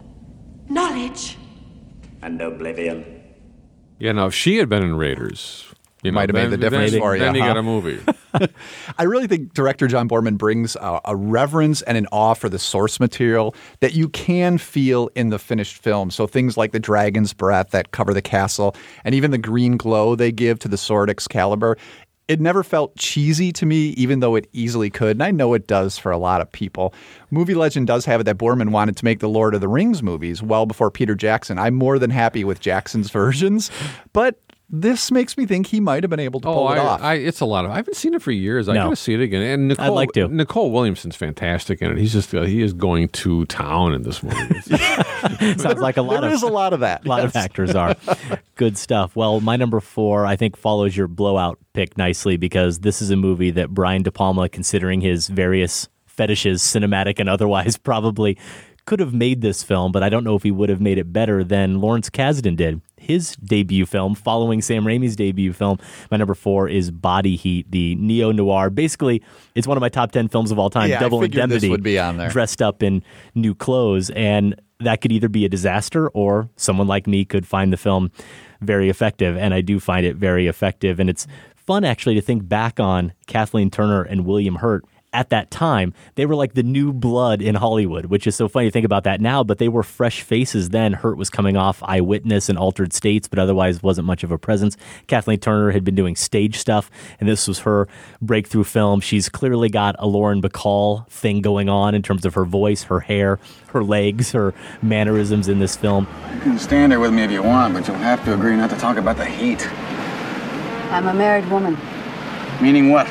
Knowledge. And oblivion. Yeah, now if she had been in Raiders... might have made the difference for you. Then you got a movie. I really think director John Boorman brings a reverence and an awe for the source material that you can feel in the finished film. So things like the dragon's breath that cover the castle and even the green glow they give to the sword Excalibur. It never felt cheesy to me, even though it easily could. And I know it does for a lot of people. Movie legend does have it that Boorman wanted to make the Lord of the Rings movies well before Peter Jackson. I'm more than happy with Jackson's versions, but this makes me think he might have been able to pull it off. It's a lot of. I haven't seen it for years. I got to see it again. And Nicole, I'd like to. Nicole Williamson's fantastic in it. He's just he is going to town in this movie. Sounds like a lot. There is a lot of that. A lot of actors are. Good stuff. Well, my number 4, I think, follows your blowout pick nicely because this is a movie that Brian De Palma, considering his various fetishes, cinematic and otherwise, probably could have made this film, but I don't know if he would have made it better than Lawrence Kasdan did. His debut film, following Sam Raimi's debut film, my number 4 is Body Heat, the neo-noir. Basically, it's one of my top 10 films of all time. Yeah, Double I figured Indemnity, this would be on there. Dressed up in new clothes, and that could either be a disaster or someone like me could find the film very effective, and I do find it very effective. And it's fun, actually, to think back on Kathleen Turner and William Hurt. At that time, they were like the new blood in Hollywood, which is so funny to think about that now, but they were fresh faces then. Hurt was coming off Eyewitness and Altered States, but otherwise wasn't much of a presence. Kathleen Turner had been doing stage stuff, and this was her breakthrough film. She's clearly got a Lauren Bacall thing going on in terms of her voice, her hair, her legs, her mannerisms in this film. You can stand there with me if you want, but you'll have to agree not to talk about the heat. I'm a married woman. Meaning what?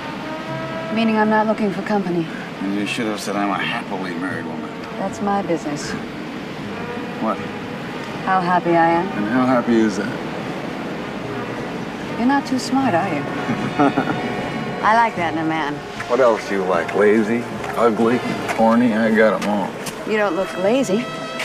Meaning I'm not looking for company. And you should have said I'm a happily married woman. That's my business. What? How happy I am. And how happy is that? You're not too smart, are you? I like that in a man. What else do you like? Lazy, ugly, horny? I got them all. You don't look lazy.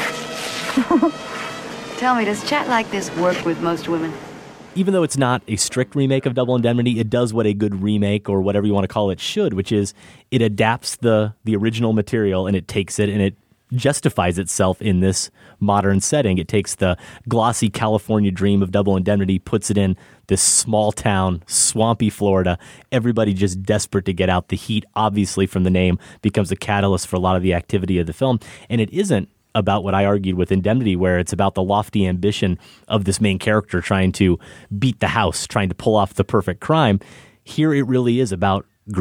Tell me, does chat like this work with most women? Even though it's not a strict remake of Double Indemnity, it does what a good remake, or whatever you want to call it, should, which is it adapts the original material and it takes it and it justifies itself in this modern setting. It takes the glossy California dream of Double Indemnity, puts it in this small town, swampy Florida, everybody just desperate to get out. The heat, obviously from the name, becomes a catalyst for a lot of the activity of the film. And it isn't about what I argued with Indemnity, where it's about the lofty ambition of this main character trying to beat the house, trying to pull off the perfect crime. Here it really is about greed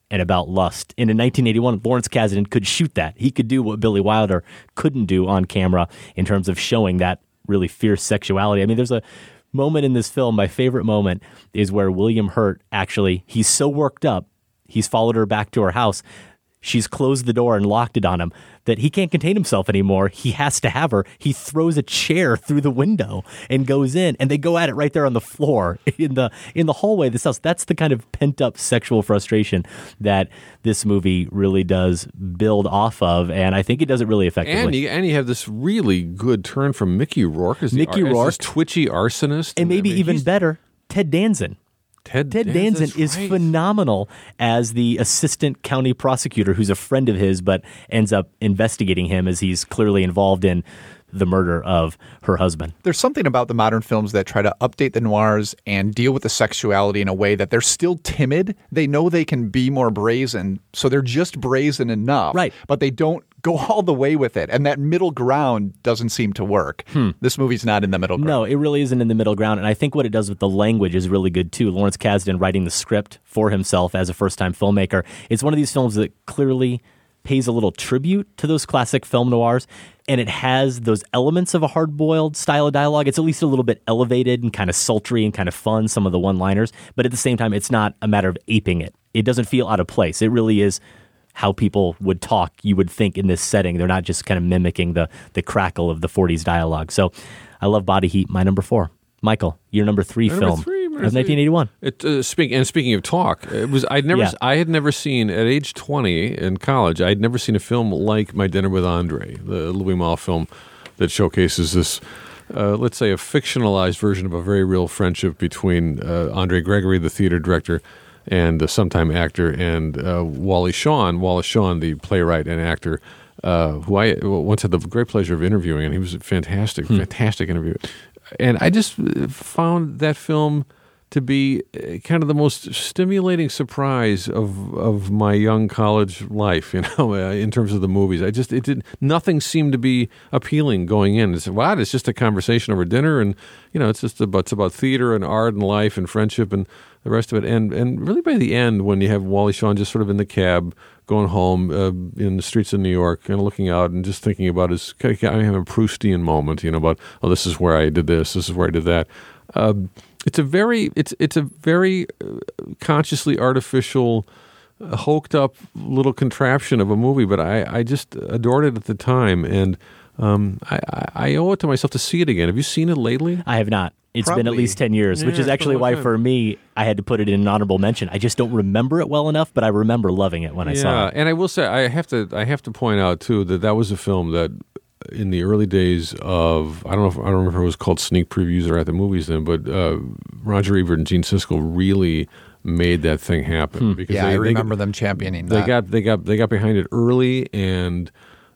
and about lust. And in 1981, Lawrence Kasdan could shoot that. He could do what Billy Wilder couldn't do on camera in terms of showing that really fierce sexuality. I mean, there's a moment in this film, my favorite moment is where William Hurt actually, he's so worked up, he's followed her back to her house. She's closed the door and locked it on him that he can't contain himself anymore. He has to have her. He throws a chair through the window and goes in, and they go at it right there on the floor in the hallway of this house. That's the kind of pent up sexual frustration that this movie really does build off of, and I think it does it really effectively. And you have this really good turn from Mickey Rourke as this twitchy arsonist, and maybe even better, Ted Danson. Ted Danson is phenomenal as the assistant county prosecutor who's a friend of his but ends up investigating him as he's clearly involved in the murder of her husband. There's something about the modern films that try to update the noirs and deal with the sexuality in a way that they're still timid. They know they can be more brazen, so they're just brazen enough. Right. But they don't go all the way with it. And that middle ground doesn't seem to work. This movie's not in the middle ground. No, it really isn't in the middle ground. And I think what it does with the language is really good, too. Lawrence Kasdan writing the script for himself as a first-time filmmaker. It's one of these films that clearly pays a little tribute to those classic film noirs, and it has those elements of a hard-boiled style of dialogue. It's at least a little bit elevated and kind of sultry and kind of fun, some of the one-liners, but at the same time, it's not a matter of aping it. It doesn't feel out of place. It really is how people would talk, you would think, in this setting. They're not just kind of mimicking the crackle of the 40s dialogue. So I love Body Heat, my number 4. Michael, your number 3 film of 1981. Speaking of talk, I had never seen at age 20 in college. I had never seen a film like My Dinner with Andre, the Louis Malle film that showcases this, let's say, a fictionalized version of a very real friendship between Andre Gregory, the theater director, and a sometime actor, and Wallace Shawn, the playwright and actor, who I once had the great pleasure of interviewing, and he was a fantastic interview. And I just found that film to be kind of the most stimulating surprise of my young college life, in terms of the movies. Nothing seemed to be appealing going in. It's just a conversation over dinner, and it's about theater and art and life and friendship and the rest of it. And really by the end, when you have Wally Shawn just sort of in the cab going home in the streets of New York, kind of looking out and just thinking about his kind of having a Proustian moment, about, oh, this is where I did this is where I did that. It's a very consciously artificial, hoked up little contraption of a movie, but I just adored it at the time, and I owe it to myself to see it again. Have you seen it lately? I have not. It's been at least 10 years, which is actually why for me, I had to put it in an honorable mention. I just don't remember it well enough, but I remember loving it when I saw it. And I will say, I have to point out too that was a film that in the early days of, I don't remember if it was called sneak previews or at the movies then, but Roger Ebert and Gene Siskel really made that thing happen. Because I remember them championing that. They got behind it early, and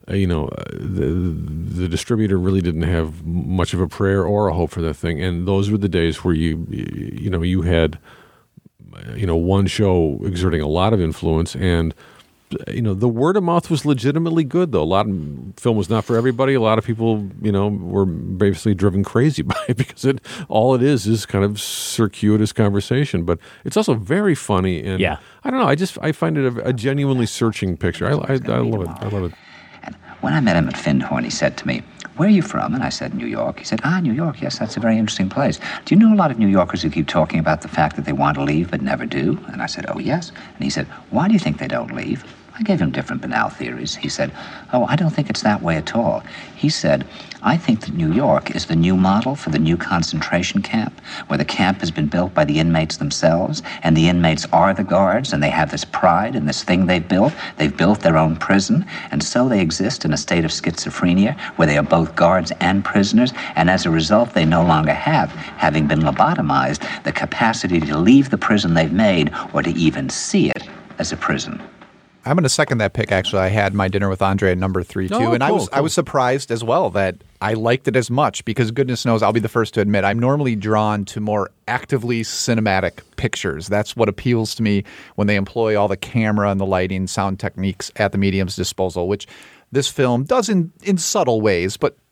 the distributor really didn't have much of a prayer or a hope for that thing. And those were the days where you had one show exerting a lot of influence, and the word of mouth was legitimately good, though. A lot of film was not for everybody. A lot of people, were basically driven crazy by it because all it is kind of circuitous conversation. But it's also very funny, and I don't know. I find it a genuinely searching picture. I love it. I love it. And when I met him at Findhorn, he said to me, "Where are you from?" And I said, "New York." He said, "New York, yes, that's a very interesting place. Do you know a lot of New Yorkers who keep talking about the fact that they want to leave but never do?" And I said, "Oh, yes." And he said, "Why do you think they don't leave?" I gave him different banal theories. He said, "Oh, I don't think it's that way at all." He said, "I think that New York is the new model for the new concentration camp, where the camp has been built by the inmates themselves, and the inmates are the guards, and they have this pride in this thing they've built. They've built their own prison, and so they exist in a state of schizophrenia, where they are both guards and prisoners, and as a result, they no longer have, having been lobotomized, the capacity to leave the prison they've made, or to even see it as a prison." I'm going to second that pick, actually. I had My Dinner with Andre at number 3, too. And cool. I was surprised as well that I liked it as much because goodness knows, I'll be the first to admit, I'm normally drawn to more actively cinematic pictures. That's what appeals to me when they employ all the camera and the lighting, sound techniques at the medium's disposal, which this film does in subtle ways, but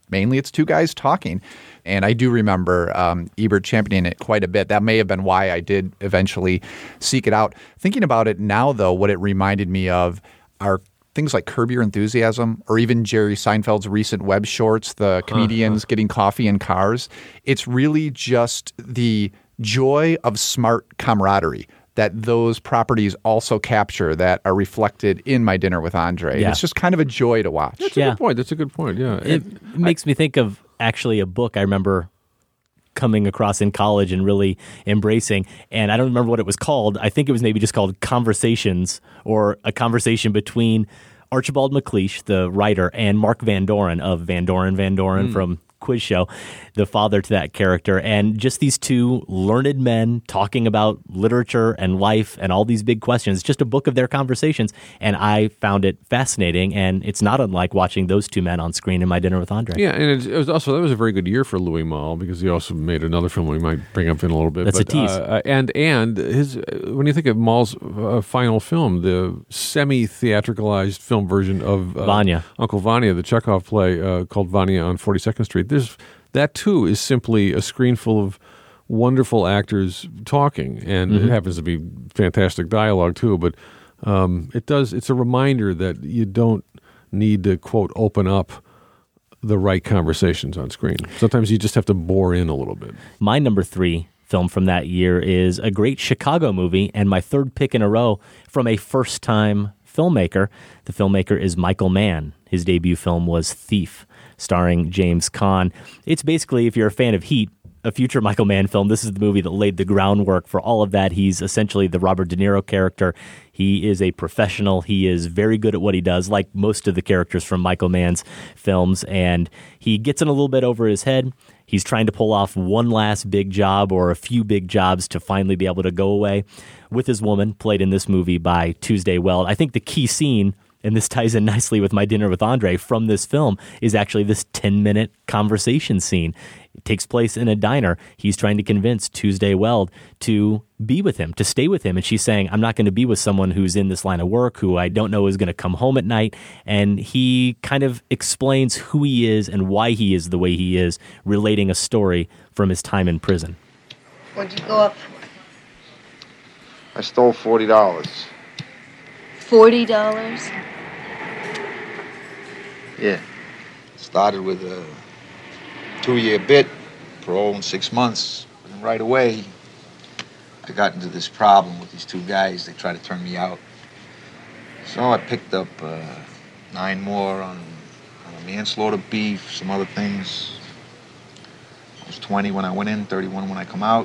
mainly it's two guys talking. And I do remember Ebert championing it quite a bit. That may have been why I did eventually seek it out. Thinking about it now, though, what it reminded me of are things like Curb Your Enthusiasm or even Jerry Seinfeld's recent web shorts, the comedians getting coffee in cars. It's really just the joy of smart camaraderie that those properties also capture that are reflected in My Dinner with Andre. Yeah. It's just kind of a joy to watch. That's a good point. That's a good point, yeah. It makes me think of actually a book I remember coming across in college and really embracing, and I don't remember what it was called. I think it was maybe just called Conversations, or a conversation between Archibald MacLeish, the writer, and Mark Van Doren of Van Doren from Quiz Show, the father to that character, and just these two learned men talking about literature and life and all these big questions. It's just a book of their conversations, and I found it fascinating, and it's not unlike watching those two men on screen in My Dinner with Andre. Yeah, and it was also, that was a very good year for Louis Malle, because he also made another film we might bring up in a little bit. That's a tease. And his, when you think of Malle's final film, the semi-theatricalized film version of Vanya. Uncle Vanya, the Chekhov play called Vanya on 42nd Street, that too is simply a screen full of wonderful actors talking, and it happens to be fantastic dialogue too. But it's a reminder that you don't need to, quote, open up the right conversations on screen. Sometimes you just have to bore in a little bit. My number 3 film from that year is a great Chicago movie, and my third pick in a row from a first-time filmmaker. The filmmaker is Michael Mann. His debut film was Thief, starring James Caan. It's basically, if you're a fan of Heat, a future Michael Mann film, this is the movie that laid the groundwork for all of that. He's essentially the Robert De Niro character. He is a professional. He is very good at what he does, like most of the characters from Michael Mann's films, and he gets in a little bit over his head. He's trying to pull off one last big job or a few big jobs to finally be able to go away with his woman, played in this movie by Tuesday Weld. I think the key scene, and this ties in nicely with My Dinner with Andre from this film, is actually this 10-minute conversation scene. It takes place in a diner. He's trying to convince Tuesday Weld to be with him, to stay with him. And she's saying, I'm not going to be with someone who's in this line of work, who I don't know is going to come home at night. And he kind of explains who he is and why he is the way he is, relating a story from his time in prison. What'd you go up for? I stole $40. $40? Yeah. Started with a 2-year bit, parole in 6 months. And right away, I got into this problem with these two guys. They tried to turn me out. So I picked up 9 more on a manslaughter beef, some other things. I was 20 when I went in, 31 when I come out.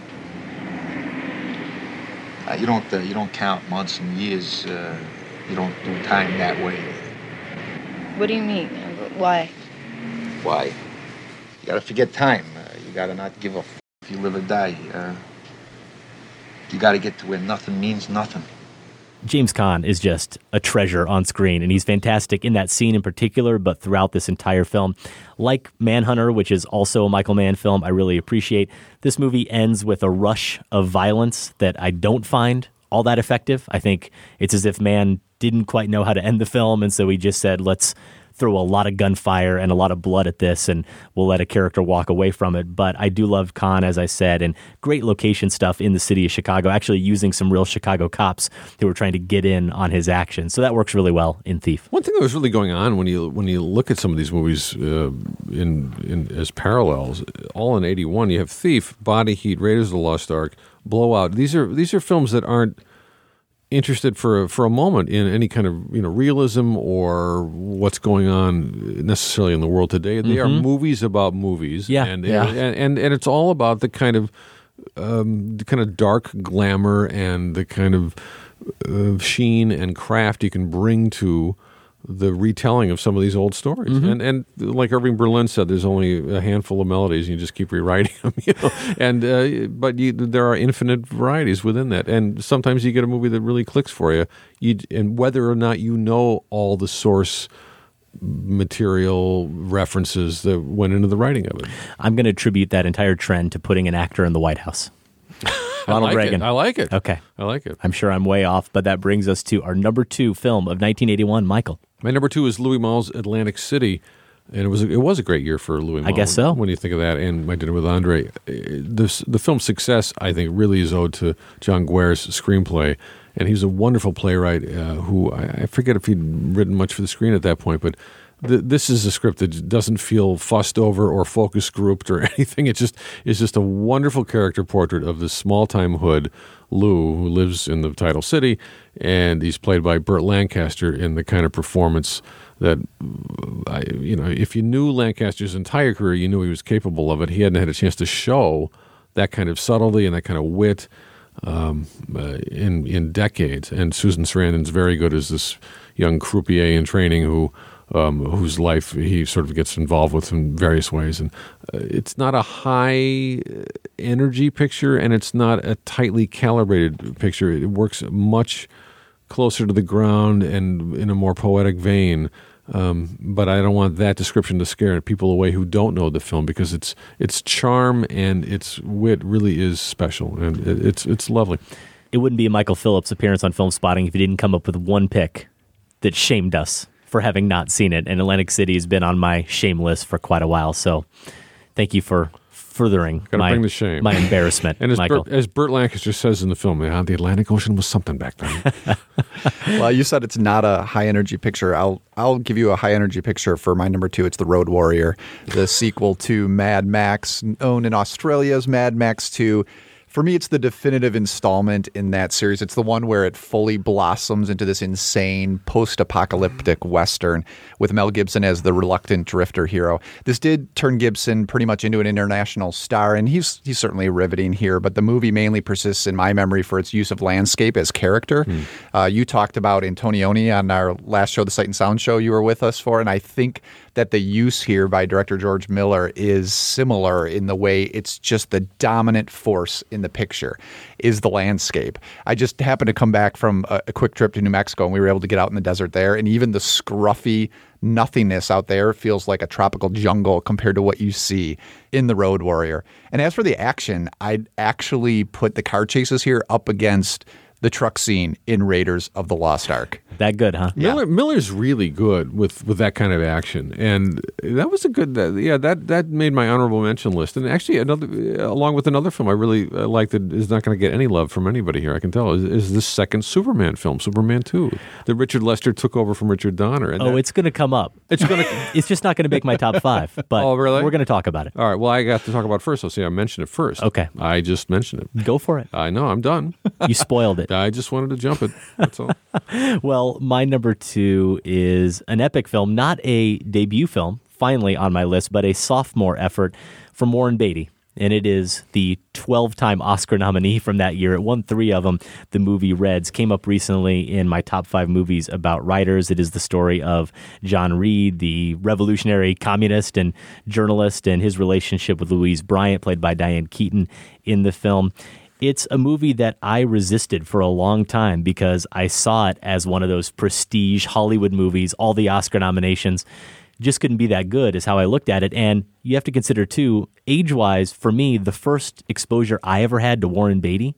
You don't count months and years. You don't do time that way. What do you mean? Why? Why? You gotta forget time. You gotta not give a f if you live or die. You gotta get to where nothing means nothing. James Caan is just a treasure on screen, and he's fantastic in that scene in particular, but throughout this entire film. Like Manhunter, which is also a Michael Mann film, I really appreciate. This movie ends with a rush of violence that I don't find all that effective. I think it's as if Mann didn't quite know how to end the film, and so he just said, let's throw a lot of gunfire and a lot of blood at this, and we'll let a character walk away from it. But I do love Caan, as I said, and great location stuff in the city of Chicago, actually using some real Chicago cops who were trying to get in on his actions. So that works really well in Thief. One thing that was really going on when you look at some of these movies in as parallels, all in 81, you have Thief, Body Heat, Raiders of the Lost Ark, Blowout. These are films that aren't interested for a moment in any kind of realism or what's going on necessarily in the world today. They are movies about movies, and it's all about the kind of dark glamour and the kind of sheen and craft you can bring to the retelling of some of these old stories. And like Irving Berlin said, there's only a handful of melodies, and you just keep rewriting them. But there are infinite varieties within that, and sometimes you get a movie that really clicks for you. And whether or not you know all the source material references that went into the writing of it. I'm going to attribute that entire trend to putting an actor in the White House. Ronald Reagan. I like it. Okay. I like it. I'm sure I'm way off, but that brings us to our number 2 film of 1981, Michael. My number 2 is Louis Malle's Atlantic City. And it was a great year for Louis Malle. I guess so. When you think of that, and My Dinner with Andre, the film's success, I think, really is owed to John Guare's screenplay. And he's a wonderful playwright who, I forget if he'd written much for the screen at that point, but this is a script that doesn't feel fussed over or focus grouped or anything. It's just a wonderful character portrait of this small-time hood, Lou, who lives in the title city, and he's played by Burt Lancaster in the kind of performance that, if you knew Lancaster's entire career, you knew he was capable of it. He hadn't had a chance to show that kind of subtlety and that kind of wit in decades. And Susan Sarandon's very good as this young croupier in training whose life he sort of gets involved with in various ways. And it's not a high energy picture, and it's not a tightly calibrated picture. It works much closer to the ground and in a more poetic vein. But I don't want that description to scare people away who don't know the film, because its charm and its wit really is special, and it's lovely. It wouldn't be a Michael Phillips appearance on Film Spotting if he didn't come up with one pick that shamed us for having not seen it. And Atlantic City has been on my shame list for quite a while. So thank you for furthering bring the shame. My embarrassment, and Michael. As Burt Lancaster says in the film, the Atlantic Ocean was something back then. Well, you said it's not a high-energy picture. I'll give you a high-energy picture for my number 2. It's The Road Warrior, the sequel to Mad Max, known in Australia as Mad Max 2. For me, it's the definitive installment in that series. It's the one where it fully blossoms into this insane post-apocalyptic Western with Mel Gibson as the reluctant drifter hero. This did turn Gibson pretty much into an international star, and he's certainly riveting here, but the movie mainly persists in my memory for its use of landscape as character. You talked about Antonioni on our last show, the Sight and Sound show you were with us for, and I think that the use here by director George Miller is similar in the way it's just the dominant force in the picture is the landscape. I just happened to come back from a quick trip to New Mexico, and we were able to get out in the desert there, and even the scruffy nothingness out there feels like a tropical jungle compared to what you see in The Road Warrior. And as for the action, I'd actually put the car chases here up against the truck scene in Raiders of the Lost Ark. That good, huh? Miller's really good with that kind of action, and that was a good. That made my honorable mention list. And actually, along with another film I really like that is not going to get any love from anybody here, I can tell, is this second Superman film, Superman 2, that Richard Lester took over from Richard Donner. And it's going to come up. It's just not going to make my top 5. But we're going to talk about it. All right. Well, I got to talk about it first. I mentioned it first. Okay. I just mentioned it. Go for it. I know. I'm done. You spoiled it. I just wanted to jump it. That's all. Well, my number 2 is an epic film, not a debut film, finally on my list, but a sophomore effort from Warren Beatty. And it is the 12-time Oscar nominee from that year. It won 3 of them. The movie Reds came up recently in my top 5 movies about writers. It is the story of John Reed, the revolutionary communist and journalist, and his relationship with Louise Bryant, played by Diane Keaton in the film. It's a movie that I resisted for a long time because I saw it as one of those prestige Hollywood movies, all the Oscar nominations. Just couldn't be that good is how I looked at it. And you have to consider, too, age-wise, for me, the first exposure I ever had to Warren Beatty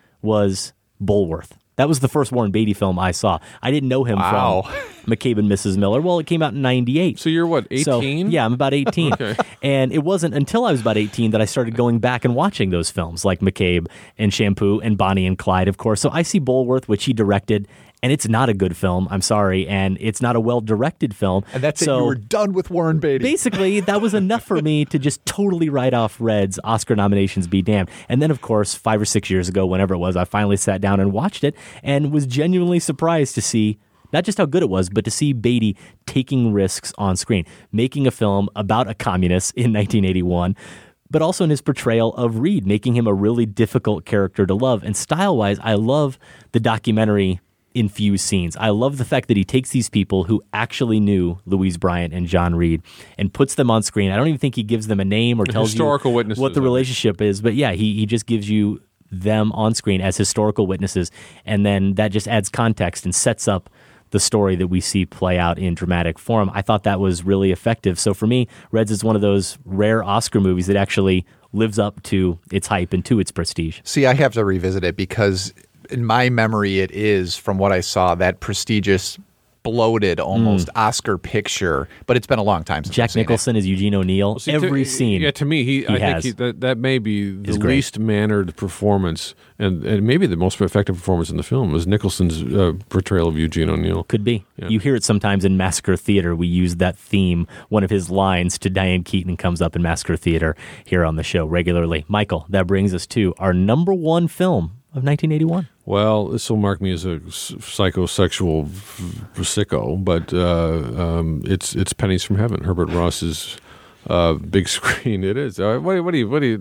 was Bulworth. That was the first Warren Beatty film I saw. I didn't know him from McCabe and Mrs. Miller. Well, it came out in 98. So you're what, 18? So, yeah, I'm about 18. Okay. And it wasn't until I was about 18 that I started going back and watching those films like McCabe and Shampoo and Bonnie and Clyde, of course. So I see Bulworth, which he directed, and it's not a good film, I'm sorry, and it's not a well-directed film. And that's it, you were done with Warren Beatty. Basically, that was enough for me to just totally write off Reds, Oscar nominations be damned. And then, of course, 5 or 6 years ago, whenever it was, I finally sat down and watched it and was genuinely surprised to see not just how good it was, but to see Beatty taking risks on screen, making a film about a communist in 1981, but also in his portrayal of Reed, making him a really difficult character to love. And style-wise, I love the documentary infused scenes. I love the fact that he takes these people who actually knew Louise Bryant and John Reed and puts them on screen. I don't even think he gives them a name or tells historical you witnesses, what the relationship is, but yeah, he just gives you them on screen as historical witnesses, and then that just adds context and sets up the story that we see play out in dramatic form. I thought that was really effective. So for me, Reds is one of those rare Oscar movies that actually lives up to its hype and to its prestige. See, I have to revisit it because in my memory, it is, from what I saw, that prestigious exploded almost Oscar picture, but it's been a long time since Jack Nicholson as Eugene O'Neill. Every scene. Yeah, to me, I think that may be the least mannered performance and maybe the most effective performance in the film was Nicholson's portrayal of Eugene O'Neill. Could be. Yeah. You hear it sometimes in Massacre Theater. We use that theme. One of his lines to Diane Keaton comes up in Massacre Theater here on the show regularly. Michael, that brings us to our number one film of 1981. Well, this will mark me as a psychosexual sicko, but it's Pennies from Heaven. Herbert Ross's big screen. It is. Josh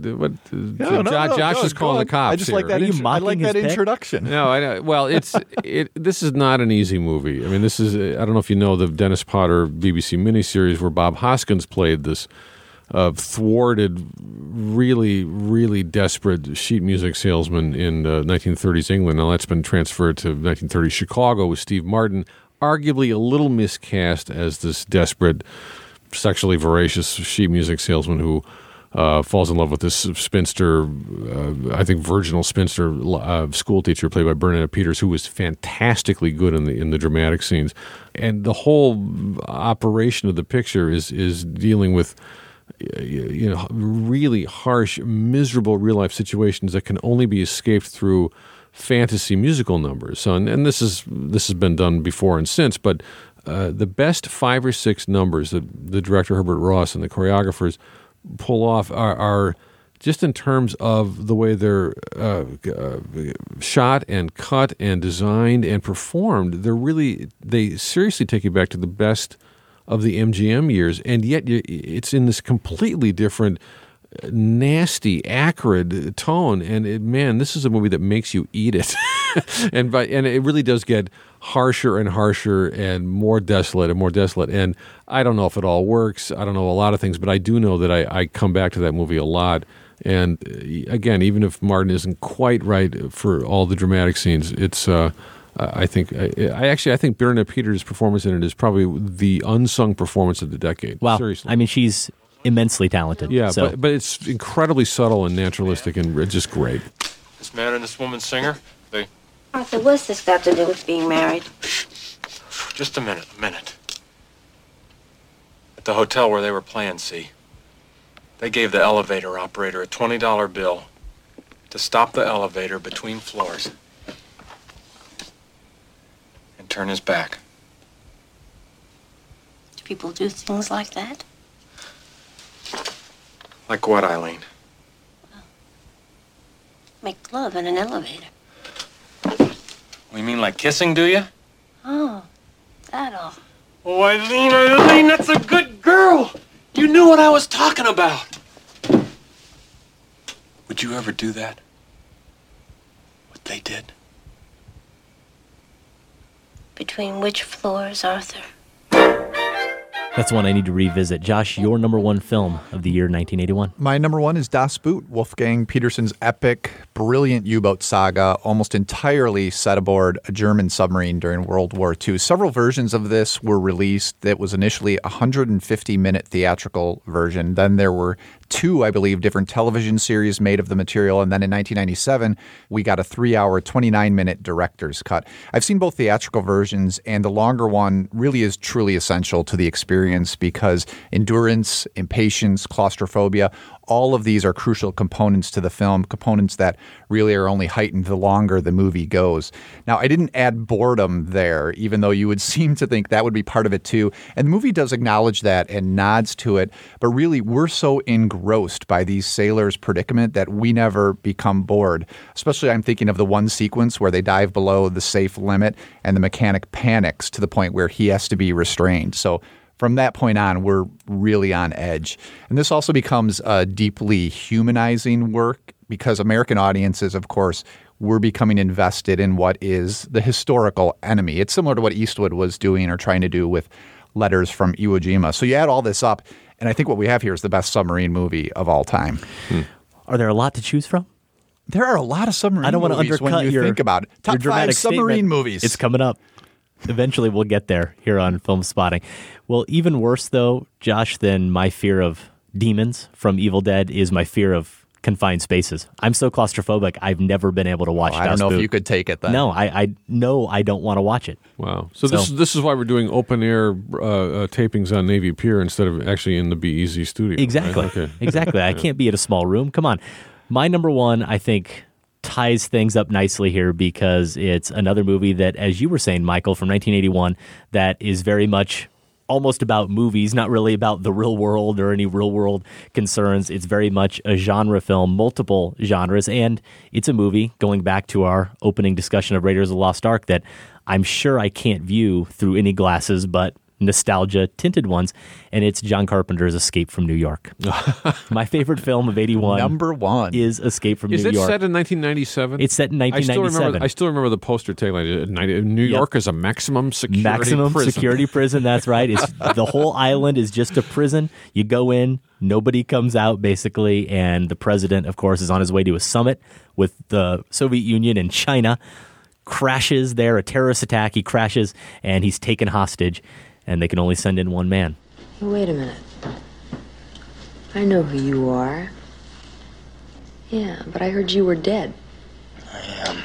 is calling the cops. I just here. like that. I like that introduction. No, I know. Well, this is not an easy movie. I mean, this is. I don't know if you know the Dennis Potter BBC miniseries where Bob Hoskins played this thwarted, really, really desperate sheet music salesman in 1930s England. Now that's been transferred to 1930s Chicago with Steve Martin, arguably a little miscast as this desperate, sexually voracious sheet music salesman who falls in love with this spinster, I think virginal spinster school teacher played by Bernadette Peters, who was fantastically good in the dramatic scenes. And the whole operation of the picture is dealing with really harsh, miserable real-life situations that can only be escaped through fantasy musical numbers. So, and this has been done before and since, but the best 5 or 6 numbers that the director Herbert Ross and the choreographers pull off are just in terms of the way they're shot and cut and designed and performed. They seriously take you back to the best of the MGM years, and yet it's in this completely different, nasty, acrid tone. And this is a movie that makes you eat it, and it really does get harsher and harsher and more desolate and more desolate. And I don't know if it all works. I don't know a lot of things, but I do know that I come back to that movie a lot. And again, even if Martin isn't quite right for all the dramatic scenes, it's. I think Bernadette Peters' performance in it is probably the unsung performance of the decade. Wow. Seriously. I mean, she's immensely talented. Yeah, so. but it's incredibly subtle and naturalistic and just great. This man and this woman singer, they... Arthur, what's this got to do with being married? Just a minute. At the hotel where they were playing, see, they gave the elevator operator a $20 bill to stop the elevator between floors. Turn his back. Do people do things like that? Like what, Eileen? Make love in an elevator. You mean like kissing, do you? Oh, that all. Oh, Eileen, that's a good girl. You knew what I was talking about. Would you ever do that? What they did? Between which floors, Arthur? That's one I need to revisit. Josh, your number one film of the year 1981. My number one is Das Boot, Wolfgang Petersen's epic, brilliant U-boat saga, almost entirely set aboard a German submarine during World War II. Several versions of this were released. That was initially a 150-minute theatrical version. Then there were 2, I believe, different television series made of the material. And then in 1997, we got a 3-hour, 29-minute director's cut. I've seen both theatrical versions, and the longer one really is truly essential to the experience because endurance, impatience, claustrophobia, all of these are crucial components to the film, components that really are only heightened the longer the movie goes. Now, I didn't add boredom there, even though you would seem to think that would be part of it too. And the movie does acknowledge that and nods to it, but really we're so engrossed by these sailors' predicament that we never become bored. Especially I'm thinking of the one sequence where they dive below the safe limit and the mechanic panics to the point where he has to be restrained. So from that point on, we're really on edge. And this also becomes a deeply humanizing work because American audiences, of course, we're becoming invested in what is the historical enemy. It's similar to what Eastwood was doing or trying to do with Letters from Iwo Jima. So you add all this up, and I think what we have here is the best submarine movie of all time. Are there a lot to choose from? There are a lot of submarine movies. I don't want to undercut when you think about it. Top 5 submarine movies. It's coming up. Eventually we'll get there here on Film Spotting. Well, even worse, though, Josh, than my fear of demons from Evil Dead is my fear of confined spaces. I'm so claustrophobic, I've never been able to watch I don't know if you could take it then. No, I know I don't want to watch it. Wow. So this is why we're doing open air tapings on Navy Pier instead of actually in the Be Easy studio. Exactly. Right? Okay. Exactly. I can't be at a small room. Come on. My number one, I think, ties things up nicely here because it's another movie that, as you were saying, Michael, from 1981, that is very much almost about movies, not really about the real world or any real world concerns. It's very much a genre film, multiple genres, and it's a movie, going back to our opening discussion of Raiders of the Lost Ark, that I'm sure I can't view through any glasses but nostalgia tinted ones, and it's John Carpenter's Escape from New York. My favorite film of 81 number one is Escape from New York. Is it set in 1997? It's set in 1997. I still remember the poster tagline. New York is a maximum security prison. That's right. It's the whole island is just a prison. You go in, nobody comes out basically, and the president, of course, is on his way to a summit with the Soviet Union and China. Crashes there, a terrorist attack. He crashes and he's taken hostage. And they can only send in one man. Wait a minute. I know who you are. Yeah, but I heard you were dead. I am.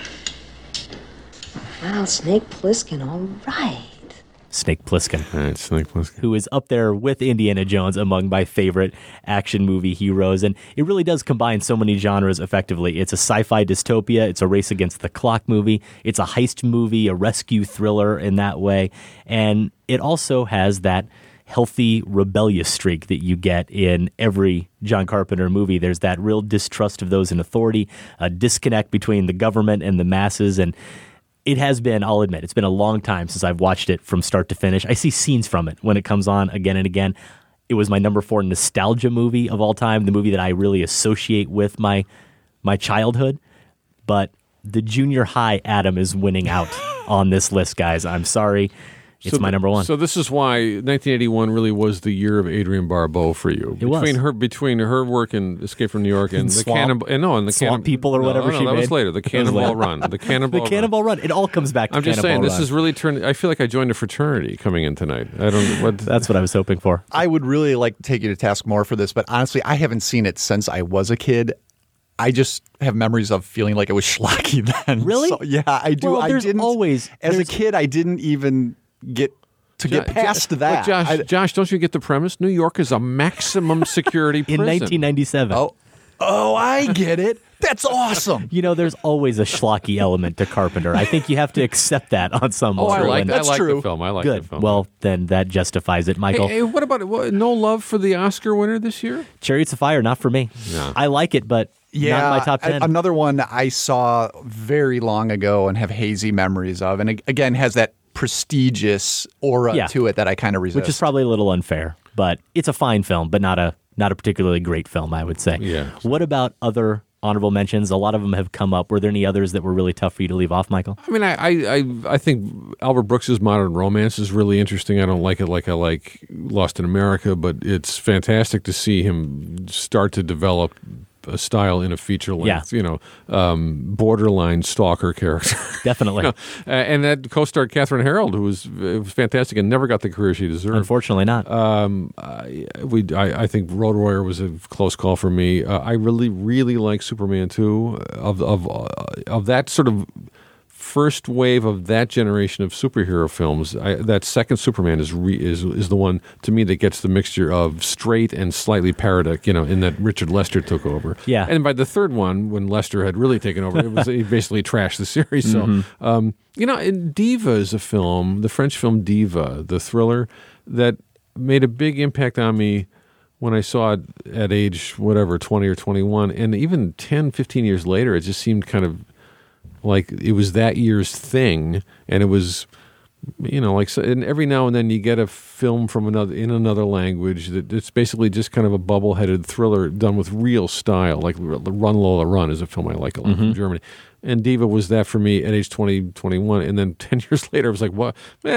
Wow, Snake Plissken, all right. Snake Plissken. It's Snake Plissken. Who is up there with Indiana Jones among my favorite action movie heroes. And it really does combine so many genres effectively. It's a sci-fi dystopia. It's a race against the clock movie. It's a heist movie, a rescue thriller in that way. And it also has that healthy rebellious streak that you get in every John Carpenter movie. There's that real distrust of those in authority, a disconnect between the government and the masses. And it has been, I'll admit, it's been a long time since I've watched it from start to finish. I see scenes from it when it comes on again and again. It was my number 4 nostalgia movie of all time, the movie that I really associate with my childhood. But the junior high Adam is winning out on this list, guys. I'm sorry. It's my number one. So this is why 1981 really was the year of Adrienne Barbeau for you. Between her work in Escape from New York and the Swamp People or whatever she made. That was later. The Cannonball Run. The Cannonball Run. It all comes back to Cannonball Run. I'm just saying, this has really turned. I feel like I joined a fraternity coming in tonight. That's what I was hoping for. I would really like to take you to task more for this, but honestly, I haven't seen it since I was a kid. I just have memories of feeling like it was schlocky then. Really? So, yeah, I do. Well, As a kid, I didn't even get past that. But Josh, don't you get the premise? New York is a maximum security prison. In 1997. Oh, I get it. That's awesome. You know, there's always a schlocky element to Carpenter. I think you have to accept that on some level. I like That's true. the film. I like Good. the film. Well, then that justifies it, Michael. Hey, what about no love for the Oscar winner this year? Chariots of Fire, not for me. No. I like it, but not in my top 10. Another one I saw very long ago and have hazy memories of, and again has that prestigious aura to it that I kind of resist. Which is probably a little unfair, but it's a fine film, but not a particularly great film, I would say. Yeah. What about other honorable mentions? A lot of them have come up. Were there any others that were really tough for you to leave off, Michael? I mean, I think Albert Brooks's Modern Romance is really interesting. I don't like it like I like Lost in America, but it's fantastic to see him start to develop a style in a feature length, borderline stalker character. Definitely. And that co-starred Catherine Harold, who was fantastic and never got the career she deserved. Unfortunately not. I think Road Warrior was a close call for me. I really, really like Superman 2. Of that sort of first wave of that generation of superhero films, that second Superman is the one to me that gets the mixture of straight and slightly parodic, in that Richard Lester took over. Yeah. And by the third one, when Lester had really taken over, he basically trashed the series. Mm-hmm. So, and Diva is a film, the French film Diva, the thriller, that made a big impact on me when I saw it at age, 20 or 21. And even 10, 15 years later, it just seemed kind of like it was that year's thing, and it was, and every now and then you get a film from another language that it's basically just kind of a bubble-headed thriller done with real style, like Run Lola Run is a film I like a lot from Germany. And Diva was that for me at age 20, 21, and then 10 years later I was like, what?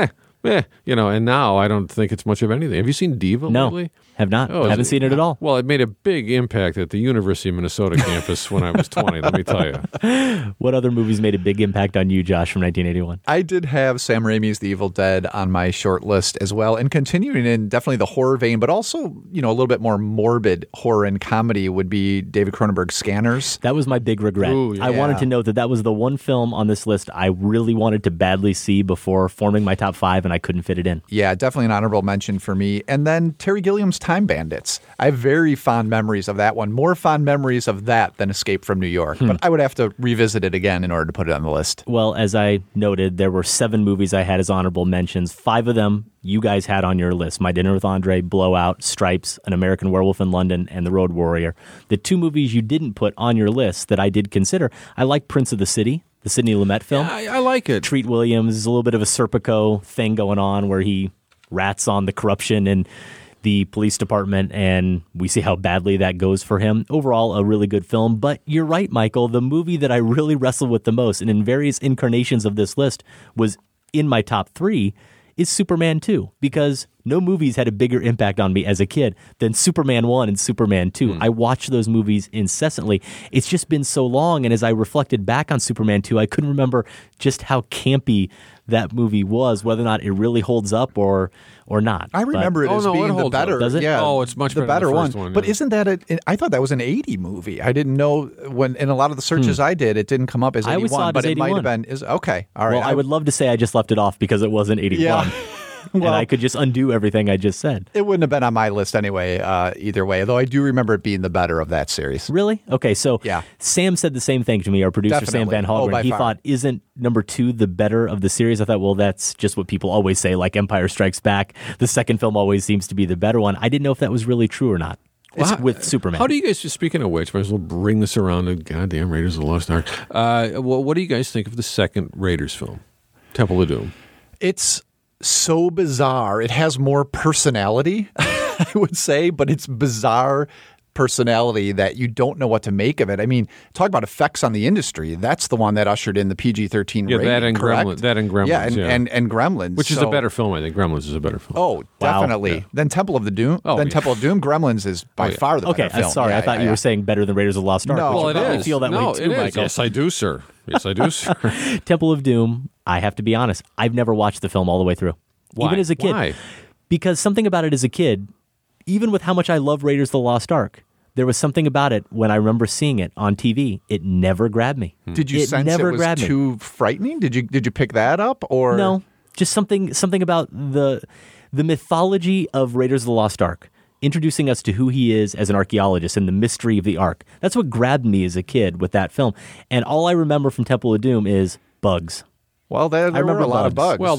and now I don't think it's much of anything. Have you seen Diva lately? Have not. Haven't seen it at all. Well, it made a big impact at the University of Minnesota campus when I was 20, let me tell you. What other movies made a big impact on you, Josh, from 1981? I did have Sam Raimi's The Evil Dead on my short list as well, and continuing in definitely the horror vein, but also, a little bit more morbid horror and comedy would be David Cronenberg's Scanners. That was my big regret. Ooh, yeah. I wanted to note that was the one film on this list I really wanted to badly see before forming my top 5, and I couldn't fit it in. Yeah, definitely an honorable mention for me. And then Terry Gilliam's Time Bandits. I have very fond memories of that one. More fond memories of that than Escape from New York. But I would have to revisit it again in order to put it on the list. Well, as I noted, there were 7 movies I had as honorable mentions. 5 of them you guys had on your list. My Dinner with Andre, Blowout, Stripes, An American Werewolf in London, and The Road Warrior. The 2 movies you didn't put on your list that I did consider, I like Prince of the City, the Sidney Lumet film. Yeah, I like it. Treat Williams is a little bit of a Serpico thing going on where he rats on the corruption in the police department, and we see how badly that goes for him. Overall, a really good film. But you're right, Michael. The movie that I really wrestled with the most, and in various incarnations of this list was in my top 3, is Superman 2, because no movies had a bigger impact on me as a kid than Superman 1 and Superman 2. I watched those movies incessantly. It's just been so long, and as I reflected back on Superman 2, I couldn't remember just how campy that movie was, whether or not it really holds up or not. I remember it as being the better. Does it? Yeah, it's much the better better than the first one. But isn't that I thought that was an 80 movie. I didn't know when in a lot of the searches I did, it didn't come up as 81. I always saw it but as it might 81. have been. Okay, all right. Well, I would love to say I just left it off because it wasn't 81. Yeah. And I could just undo everything I just said. It wouldn't have been on my list anyway, either way, though I do remember it being the better of that series. Really? Okay, so yeah. Sam said the same thing to me, our producer, Definitely. Sam Van Hallgren. He thought, isn't number 2 the better of the series? I thought, well, that's just what people always say, like Empire Strikes Back. The second film always seems to be the better one. I didn't know if that was really true or not. It's with Superman. How do you guys, speaking of which, might as well bring this around to goddamn Raiders of the Lost Ark. What do you guys think of the second Raiders film, Temple of Doom? It's so bizarre. It has more personality, I would say, but it's bizarre personality that you don't know what to make of it. I mean, talk about effects on the industry. That's the one that ushered in the PG-13 rating, that and correct? Gremlins. Yeah, and Gremlins. Which is a better film, I think. Gremlins is a better film. Oh, definitely. Wow. Yeah. Then Temple of Doom. Temple of Doom. Gremlins is by far the better film. Sorry. I thought you were saying better than Raiders of the Lost Ark. No, it is. I feel that way too, Michael. Yes, I do, sir. Yes, I do, sir. Temple of Doom, I have to be honest, I've never watched the film all the way through. Why? Even as a kid. Why? Because something about it as a kid, even with how much I love Raiders of the Lost Ark, there was something about it when I remember seeing it on TV. It never grabbed me. Did you sense it was too frightening? Did you pick that up or no? Just something about the mythology of Raiders of the Lost Ark, introducing us to who he is as an archaeologist and the mystery of the Ark. That's what grabbed me as a kid with that film. And all I remember from Temple of Doom is bugs. Well, there were a lot of bugs. Well,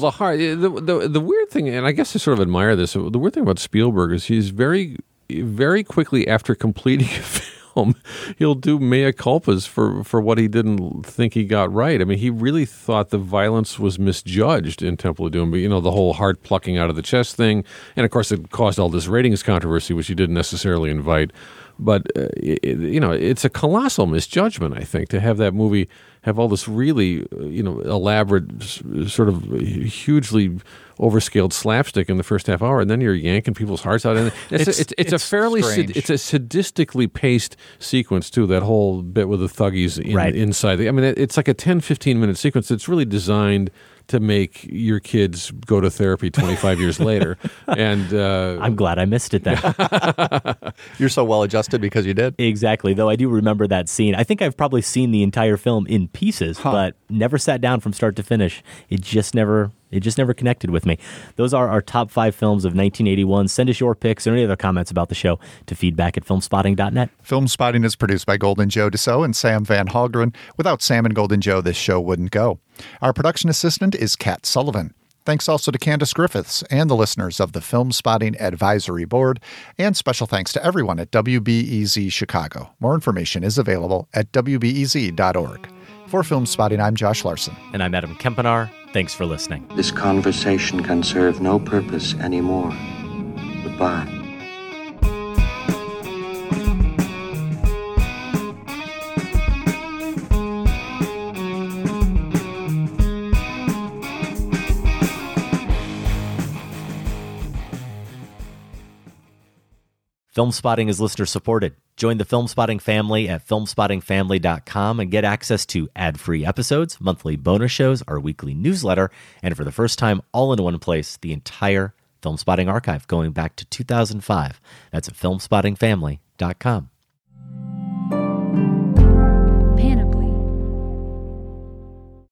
the weird thing, and I guess I sort of admire this, the weird thing about Spielberg is he's very, very quickly after completing a film, he'll do mea culpas for what he didn't think he got right. I mean, he really thought the violence was misjudged in Temple of Doom, but, the whole heart plucking out of the chest thing. And, of course, it caused all this ratings controversy, which he didn't necessarily invite. But, it's a colossal misjudgment, I think, to have that movie have all this really, elaborate, sort of hugely overscaled slapstick in the first half hour, and then you're yanking people's hearts out. And it's a fairly it's a sadistically paced sequence too. That whole bit with the thuggies inside. It's like a 10-15 minute sequence. It's really designed to make your kids go to therapy 25 years later. And I'm glad I missed it then. You're so well adjusted because you did. Exactly. Though I do remember that scene. I think I've probably seen the entire film in pieces, but never sat down from start to finish. It just never connected with me. Those are our top 5 films of 1981. Send us your picks or any other comments about the show to feedback@filmspotting.net. Filmspotting is produced by Golden Joe Dassault and Sam Van Hallgren. Without Sam and Golden Joe, this show wouldn't go. Our production assistant is Kat Sullivan. Thanks also to Candace Griffiths and the listeners of the Filmspotting Advisory Board. And special thanks to everyone at WBEZ Chicago. More information is available at wbez.org. For Filmspotting, I'm Josh Larson. And I'm Adam Kempenaar. Thanks for listening. This conversation can serve no purpose anymore. Goodbye. Film Spotting is listener supported. Join the Film Spotting family at filmspottingfamily.com and get access to ad-free episodes, monthly bonus shows, our weekly newsletter, and for the first time, all in one place, the entire Film Spotting archive going back to 2005. That's at filmspottingfamily.com.